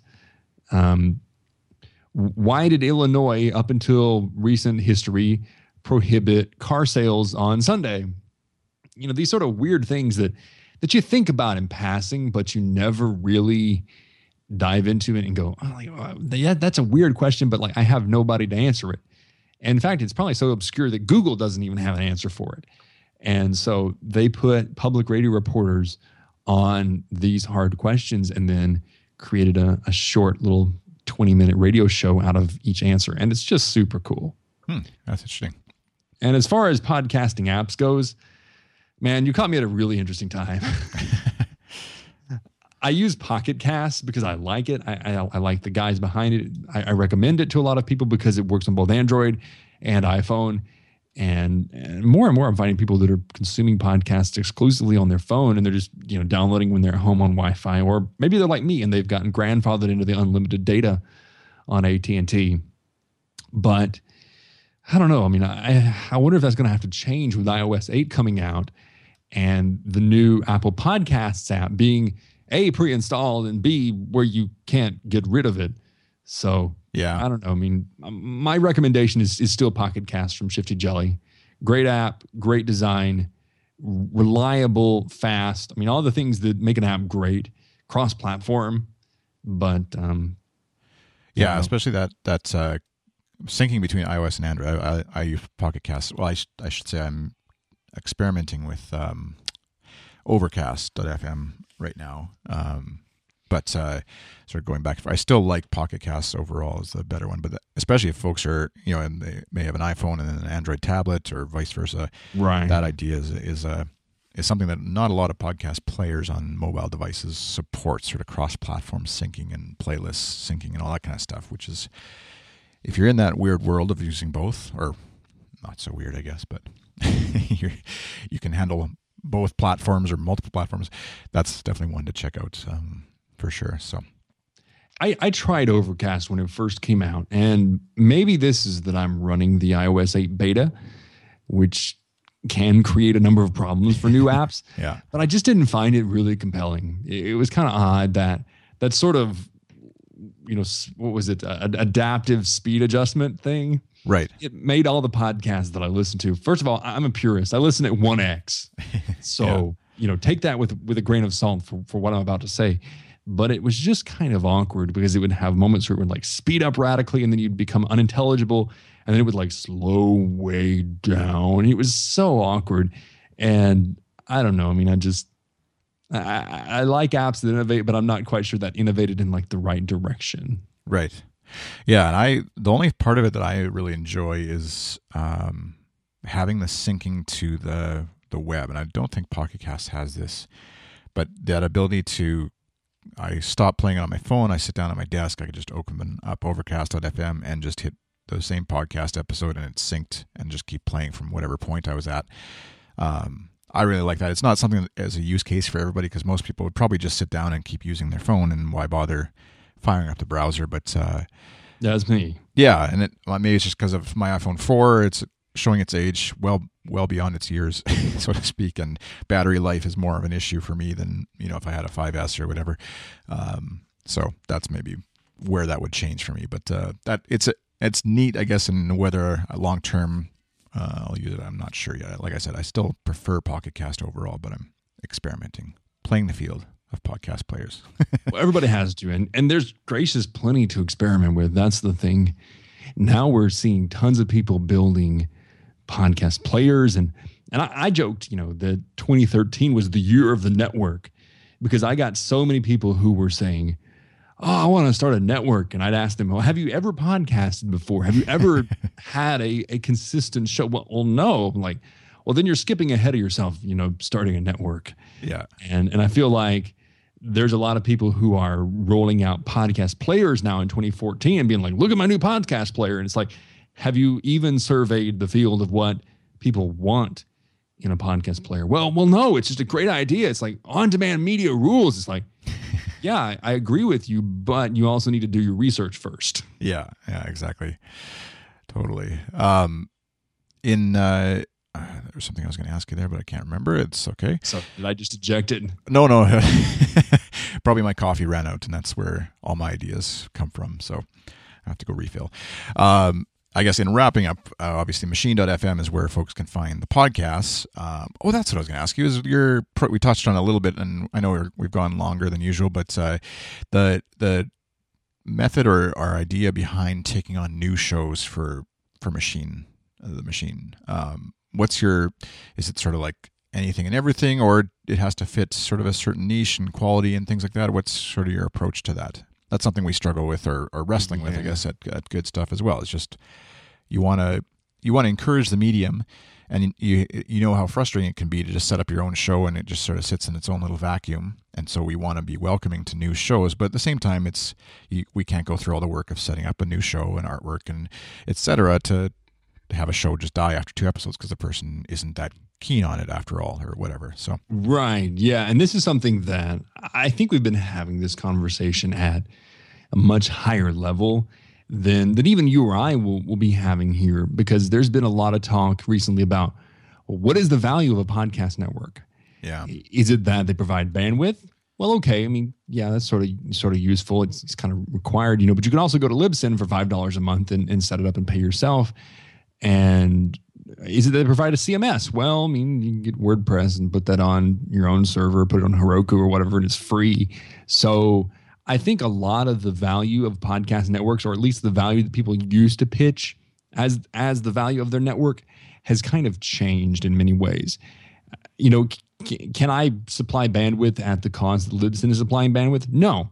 Why did Illinois, up until recent history, prohibit car sales on Sunday? These sort of weird things that you think about in passing, but you never really dive into it and go, yeah, that's a weird question, but I have nobody to answer it. And in fact, it's probably so obscure that Google doesn't even have an answer for it. And so they put public radio reporters on these hard questions and then created a short little 20-minute radio show out of each answer. And it's just super cool. That's interesting. And as far as podcasting apps goes, man, you caught me at a really interesting time. I use Pocket Cast because I like it. I like the guys behind it. I recommend it to a lot of people because it works on both Android and iPhone. And more I'm finding people that are consuming podcasts exclusively on their phone, and they're just downloading when they're home on Wi-Fi, or maybe they're like me and they've gotten grandfathered into the unlimited data on AT&T. But I don't know. I mean, I wonder if that's going to have to change with iOS 8 coming out and the new Apple Podcasts app being A, pre-installed, and B, where you can't get rid of it. So yeah, I don't know. I mean, my recommendation is still Pocket Cast from Shifty Jelly. Great app, great design, reliable, fast. I mean, all the things that make an app great, cross-platform. But especially that syncing between iOS and Android. I use Pocket Cast. Well, I should say I'm experimenting with Overcast.fm right now. But sort of going back, I still like Pocket Casts overall as the better one. But especially if folks are, and they may have an iPhone and then an Android tablet or vice versa. Right. That idea is something that not a lot of podcast players on mobile devices support, sort of cross-platform syncing and playlist syncing and all that kind of stuff, which is, if you're in that weird world of using both, or not so weird, I guess, but you can handle both platforms or multiple platforms, that's definitely one to check out for sure. So I tried Overcast when it first came out, and maybe this is that I'm running the iOS 8 beta, which can create a number of problems for new apps. Yeah. But I just didn't find it really compelling. It was kind of odd that sort of, what was it? Adaptive speed adjustment thing. Right. It made all the podcasts that I listen to. First of all, I'm a purist. I listen at 1x. So, take that with a grain of salt for what I'm about to say. But it was just kind of awkward because it would have moments where it would speed up radically and then you'd become unintelligible, and then it would slow way down. It was so awkward. And I don't know. I mean, I like apps that innovate, but I'm not quite sure that innovated in the right direction. Right. Yeah. And the only part of it that I really enjoy is having the syncing to the web. And I don't think Pocket Cast has this, but that ability to, I stop playing it on my phone, I sit down at my desk, I could just open up Overcast.fm and just hit the same podcast episode and it's synced and just keep playing from whatever point I was at. I really like that. It's not something as a use case for everybody, because most people would probably just sit down and keep using their phone, and why bother firing up the browser? But that's me. Yeah, and maybe it's just because of my iPhone 4. It's showing its age well beyond its years, so to speak, and battery life is more of an issue for me than, if I had a 5S or whatever. So that's maybe where that would change for me. But that it's neat, I guess, and whether long term I'll use it, I'm not sure yet. Like I said, I still prefer Pocket Cast overall, but I'm experimenting, playing the field of podcast players. Well, everybody has to, and there's gracious plenty to experiment with. That's the thing. Now we're seeing tons of people building podcast players, and I joked, that 2013 was the year of the network, because I got so many people who were saying, "Oh, I want to start a network," and I'd ask them, "Well, have you ever podcasted before? Have you ever had a consistent show?" Well, no. I'm like, well, then you're skipping ahead of yourself, starting a network. Yeah, and I feel like there's a lot of people who are rolling out podcast players now in 2014 and being like, "Look at my new podcast player." And it's like, have you even surveyed the field of what people want in a podcast player? Well, no, it's just a great idea. It's like on-demand media rules. It's like, yeah, I agree with you, but you also need to do your research first. Yeah, exactly. Totally. There's something I was going to ask you there, but I can't remember. It's okay. So did I just eject it? No. Probably my coffee ran out, and that's where all my ideas come from. So I have to go refill. I guess in wrapping up, obviously Machine.fm is where folks can find the podcasts. That's what I was going to ask you. We touched on it a little bit, and I know we've gone longer than usual, but the method or our idea behind taking on new shows for the Machine. Is it sort of like anything and everything, or it has to fit sort of a certain niche and quality and things like that? What's sort of your approach to that? That's something we struggle with or wrestling with, I guess, at Good Stuff as well. It's just you want to encourage the medium, and you know how frustrating it can be to just set up your own show and it just sort of sits in its own little vacuum. And so we want to be welcoming to new shows, but at the same time, we can't go through all the work of setting up a new show and artwork and et cetera to have a show just die after 2 episodes because the person isn't that keen on it after all or whatever. So right, yeah, and this is something that I think we've been having this conversation at a much higher level than even you or I will be having here, because there's been a lot of talk recently about, well, what is the value of a podcast network? Yeah, is it that they provide bandwidth? Well, okay, I mean, yeah, that's sort of useful. It's kind of required, but you can also go to Libsyn for $5 a month and set it up and pay yourself. And is it that they provide a CMS? Well, I mean, you can get WordPress and put that on your own server, put it on Heroku or whatever, and it's free. So I think a lot of the value of podcast networks, or at least the value that people used to pitch as the value of their network, has kind of changed in many ways. Can I supply bandwidth at the cost that Libsyn is supplying bandwidth? No.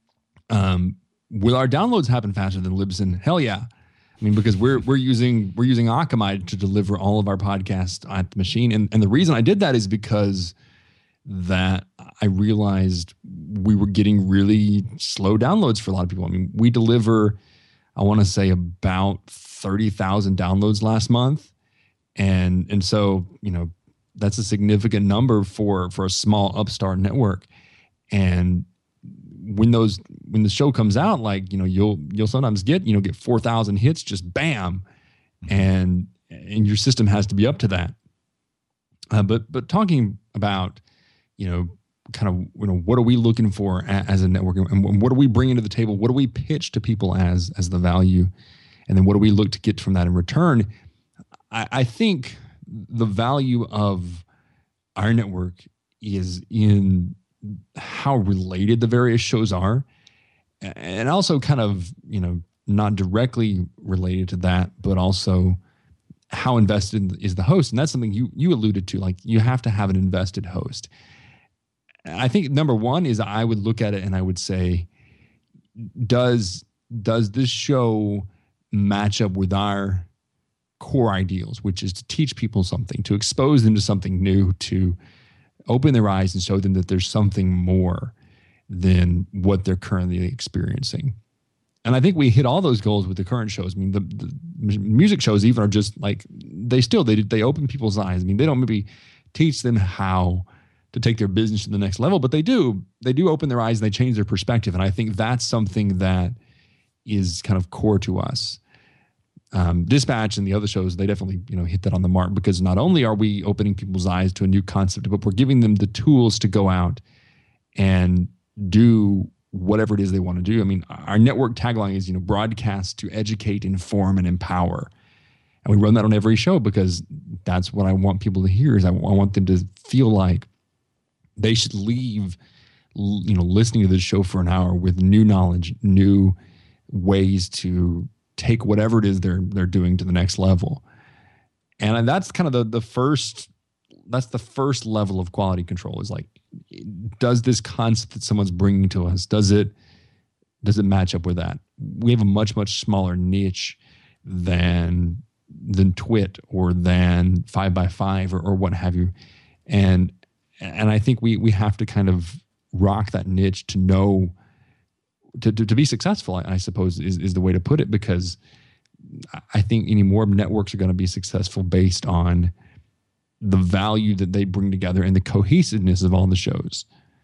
Will our downloads happen faster than Libsyn? Hell yeah. I mean, because we're using Akamai to deliver all of our podcasts at the Machine. And the reason I did that is because that I realized we were getting really slow downloads for a lot of people. I mean, we deliver, I want to say, about 30,000 downloads last month. And so, that's a significant number for a small upstart network. And when the show comes out, like, you'll sometimes get 4,000 hits, just bam. And your system has to be up to that. But talking about, kind of, what are we looking for as a network, and what are we bringing to the table? What do we pitch to people as the value? And then what do we look to get from that in return? I think the value of our network is in how related the various shows are, and also kind of, not directly related to that, but also how invested is the host. And that's something you alluded to, like, you have to have an invested host. I think number one is, I would look at it and I would say, does this show match up with our core ideals, which is to teach people something, to expose them to something new, to open their eyes and show them that there's something more than what they're currently experiencing. And I think we hit all those goals with the current shows. I mean, the music shows even are just like, they open people's eyes. I mean, they don't maybe teach them how to take their business to the next level, but they do open their eyes and they change their perspective. And I think that's something that is kind of core to us. Dispatch and the other shows, they definitely hit that on the mark, because not only are we opening people's eyes to a new concept, but we're giving them the tools to go out and do whatever it is they want to do. I mean, our network tagline is broadcast to educate, inform, and empower. And we run that on every show because that's what I want people to hear. Is I want them to feel like they should leave listening to this show for an hour with new knowledge, new ways to take whatever it is they're doing to the next level. And that's kind of the first level of quality control, is like, does this concept that someone's bringing to us, does it match up with that? We have a much, much smaller niche than Twit or than 5x5 or what have you. And I think we have to kind of rock that niche to know, to be successful, I suppose is the way to put it, because I think any more networks are going to be successful based on the value that they bring together and the cohesiveness of all the shows.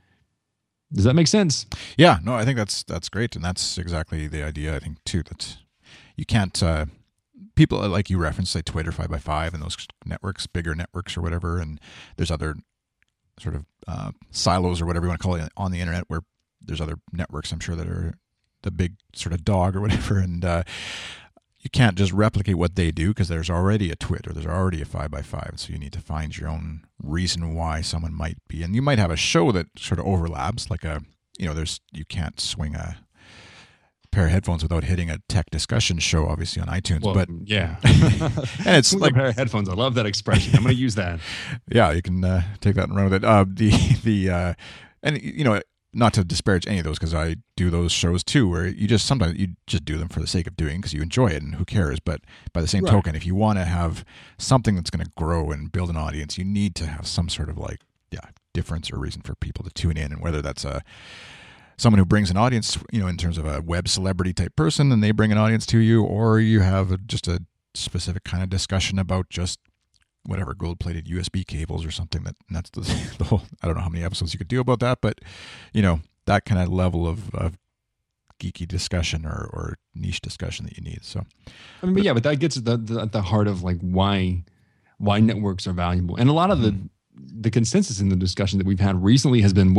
Does that make sense? Yeah, no, I think that's great. And that's exactly the idea, I think, too, that you can't, people like you referenced, like Twitter, 5x5 and those networks, bigger networks or whatever. And there's other sort of silos or whatever you want to call it on the internet, where there's other networks, I'm sure, that are the big sort of dog or whatever. And you can't just replicate what they do, because there's already a Twit or there's already a 5x5. So you need to find your own reason why someone might be. And you might have a show that sort of overlaps, like you can't swing a pair of headphones without hitting a tech discussion show, obviously, on iTunes. Well, but yeah. And it's like a pair of headphones. I love that expression. I'm going to use that. Yeah, you can take that and run with it. And not to disparage any of those, because I do those shows too, where sometimes you just do them for the sake of doing, because you enjoy it and who cares. But by the same token, if you want to have something that's going to grow and build an audience, you need to have some sort of difference or reason for people to tune in. And whether that's someone who brings an audience, in terms of a web celebrity type person, and they bring an audience to you, or you have just a specific kind of discussion about just whatever, gold-plated USB cables or something. That's the whole, I don't know how many episodes you could do about that, but, that kind of level of geeky discussion or niche discussion that you need. So, but that gets at the heart of like why networks are valuable. And a lot of the consensus in the discussion that we've had recently has been,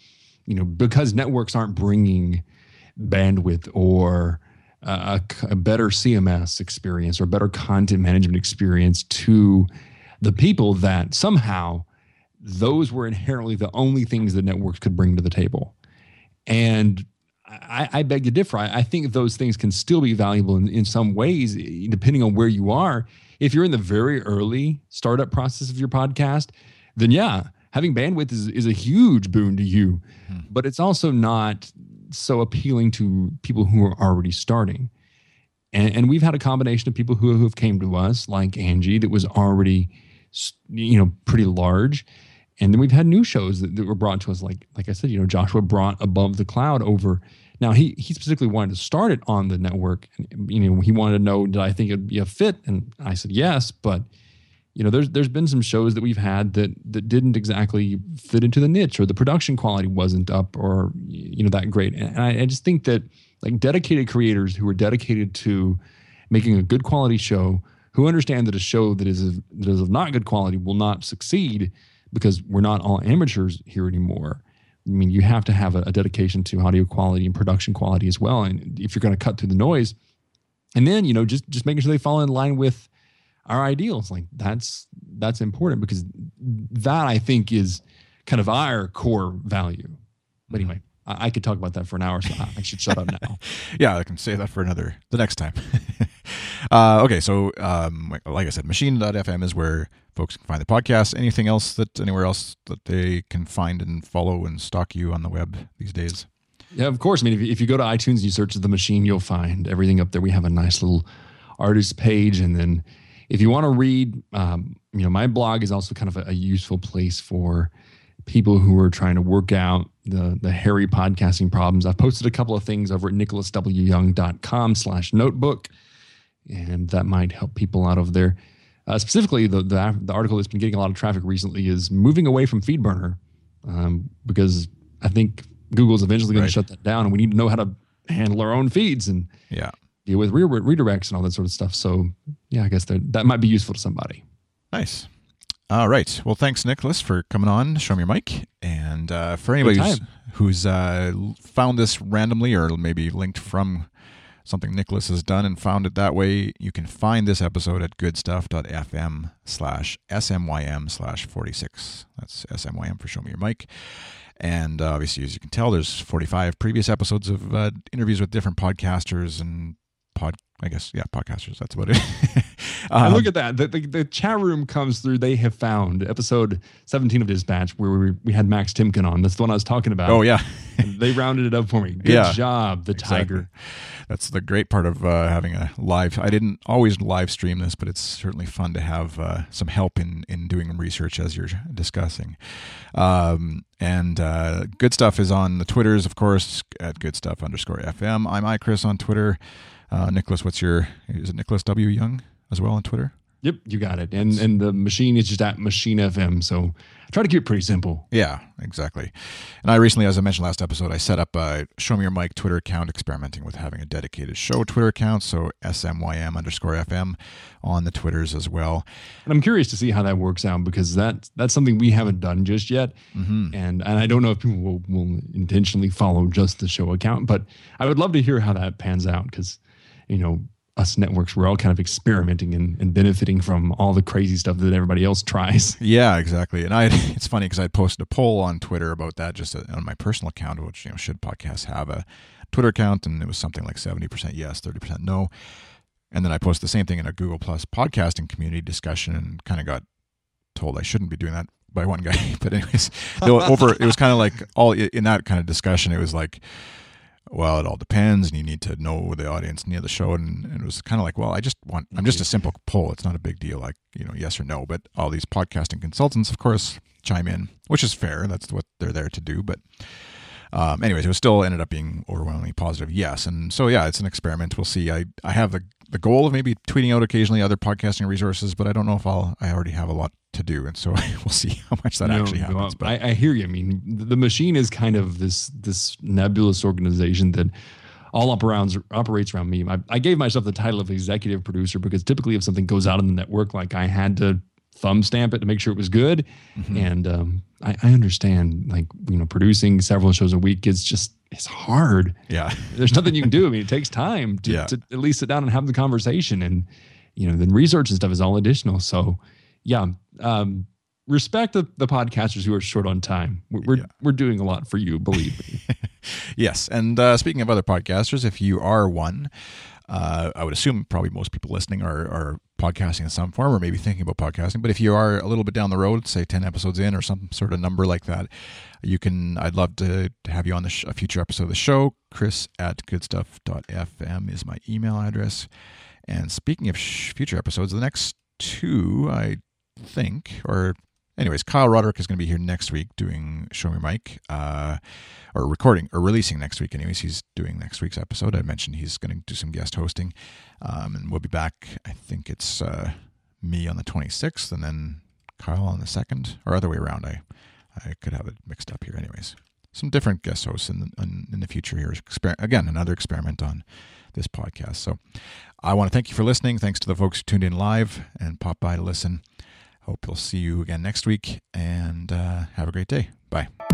because networks aren't bringing bandwidth or a better CMS experience or better content management experience to the people, that somehow those were inherently the only things that networks could bring to the table. And I beg to differ. I think those things can still be valuable in some ways, depending on where you are. If you're in the very early startup process of your podcast, then yeah, having bandwidth is a huge boon to you, but it's also not so appealing to people who are already starting. And we've had a combination of people who have came to us, like Angie, that was already, pretty large. And then we've had new shows that were brought to us, like I said, Joshua brought Above the Cloud over. Now, he specifically wanted to start it on the network. And, he wanted to know, did I think it'd be a fit? And I said, yes, but there's been some shows that we've had that didn't exactly fit into the niche, or the production quality wasn't up, or that great. And I just think that like dedicated creators who are dedicated to making a good quality show, who understand that a show that is of not good quality will not succeed, because we're not all amateurs here anymore. I mean, you have to have a dedication to audio quality and production quality as well. And if you're going to cut through the noise, and then just making sure they fall in line with our ideals, like that's important, because that, I think, is kind of our core value. But anyway, I could talk about that for an hour, so I should shut up now. Yeah, I can save that for the next time. Okay, so like I said, machine.fm is where folks can find the podcast. Anything else anywhere else that they can find and follow and stalk you on the web these days? Yeah, of course. I mean, if you go to iTunes and you search The Machine, you'll find everything up there. We have a nice little artist page, and then if you want to read, my blog is also kind of a useful place for people who are trying to work out the hairy podcasting problems. I've posted a couple of things over at nicholaswyoung.com/notebook, and that might help people out over there. Specifically, the article that's been getting a lot of traffic recently is moving away from FeedBurner, because I think Google's eventually going to shut that down, and we need to know how to handle our own feeds. And yeah, deal with redirects and all that sort of stuff. So yeah, I guess that might be useful to somebody. Nice. All right. Well, thanks, Nicholas, for coming on Show Me Your Mic. And for anybody who's found this randomly or maybe linked from something Nicholas has done and found it that way, you can find this episode at goodstuff.fm/SMYM/46. That's SMYM for Show Me Your Mic. And obviously, as you can tell, there's 45 previous episodes of interviews with different podcasters and podcasters. That's about it. And look at that. The chat room comes through. They have found episode 17 of Dispatch where we had Max Timken on. That's the one I was talking about. Oh, yeah. They rounded it up for me. Good job, the Tiger. That's the great part of having a live. I didn't always live stream this, but it's certainly fun to have some help in doing research as you're discussing. And Good Stuff is on the Twitters, of course, at goodstuff_FM. I'm iChris on Twitter. Nicholas, is it Nicholas W. Young as well on Twitter? Yep, you got it. And the machine is just at Machine FM. So I try to keep it pretty simple. Yeah, exactly. And I recently, as I mentioned last episode, I set up a Show Me Your Mic Twitter account, experimenting with having a dedicated show Twitter account. So SMYM_FM on the Twitters as well. And I'm curious to see how that works out, because that's something we haven't done just yet. Mm-hmm. And I don't know if people will intentionally follow just the show account, but I would love to hear how that pans out, because us networks, we're all kind of experimenting and benefiting from all the crazy stuff that everybody else tries. Yeah, exactly. And it's funny because I posted a poll on Twitter about that, just on my personal account, which, should podcasts have a Twitter account? And it was something like 70% yes, 30% no. And then I posted the same thing in a Google Plus podcasting community discussion and kind of got told I shouldn't be doing that by one guy. But anyways, it was kind of like all in that kind of discussion, it was like, well, it all depends, and you need to know the audience near the show. And it was kind of like, well, I'm just a simple poll. It's not a big deal, like, yes or no. But all these podcasting consultants, of course, chime in, which is fair. That's what they're there to do. But anyways, it still ended up being overwhelmingly positive yes. And so, yeah, it's an experiment. We'll see. I have the goal of maybe tweeting out occasionally other podcasting resources, but I don't know if I already have a lot to do. And so we'll see how much that actually happens. But I hear you. I mean, the machine is kind of this nebulous organization that all operates around me. I gave myself the title of executive producer because typically if something goes out on the network, like I had to thumb stamp it to make sure it was good. Mm-hmm. And I understand, like, producing several shows a week it's hard. Yeah. There's nothing you can do. I mean, it takes time to at least sit down and have the conversation, and, then research and stuff is all additional. So yeah, respect the podcasters who are short on time. We're doing a lot for you, believe me. Yes. And speaking of other podcasters, if you are one, I would assume probably most people listening are podcasting in some form or maybe thinking about podcasting. But if you are a little bit down the road, say 10 episodes in or some sort of number like that, I'd love to have you on a future episode of the show. Chris@goodstuff.fm is my email address. And speaking of future episodes, the next two, I think, or anyways, Kyle Roderick is going to be here next week doing Show Me Mic, or recording or releasing next week. Anyways, he's doing next week's episode. I mentioned he's going to do some guest hosting, and we'll be back. I think it's me on the 26th, and then Kyle on the 2nd, or other way around. I could have it mixed up here. Anyways, some different guest hosts in the future here. Again, another experiment on this podcast. So I want to thank you for listening. Thanks to the folks who tuned in live and popped by to listen. Hope we'll see you again next week, and have a great day. Bye.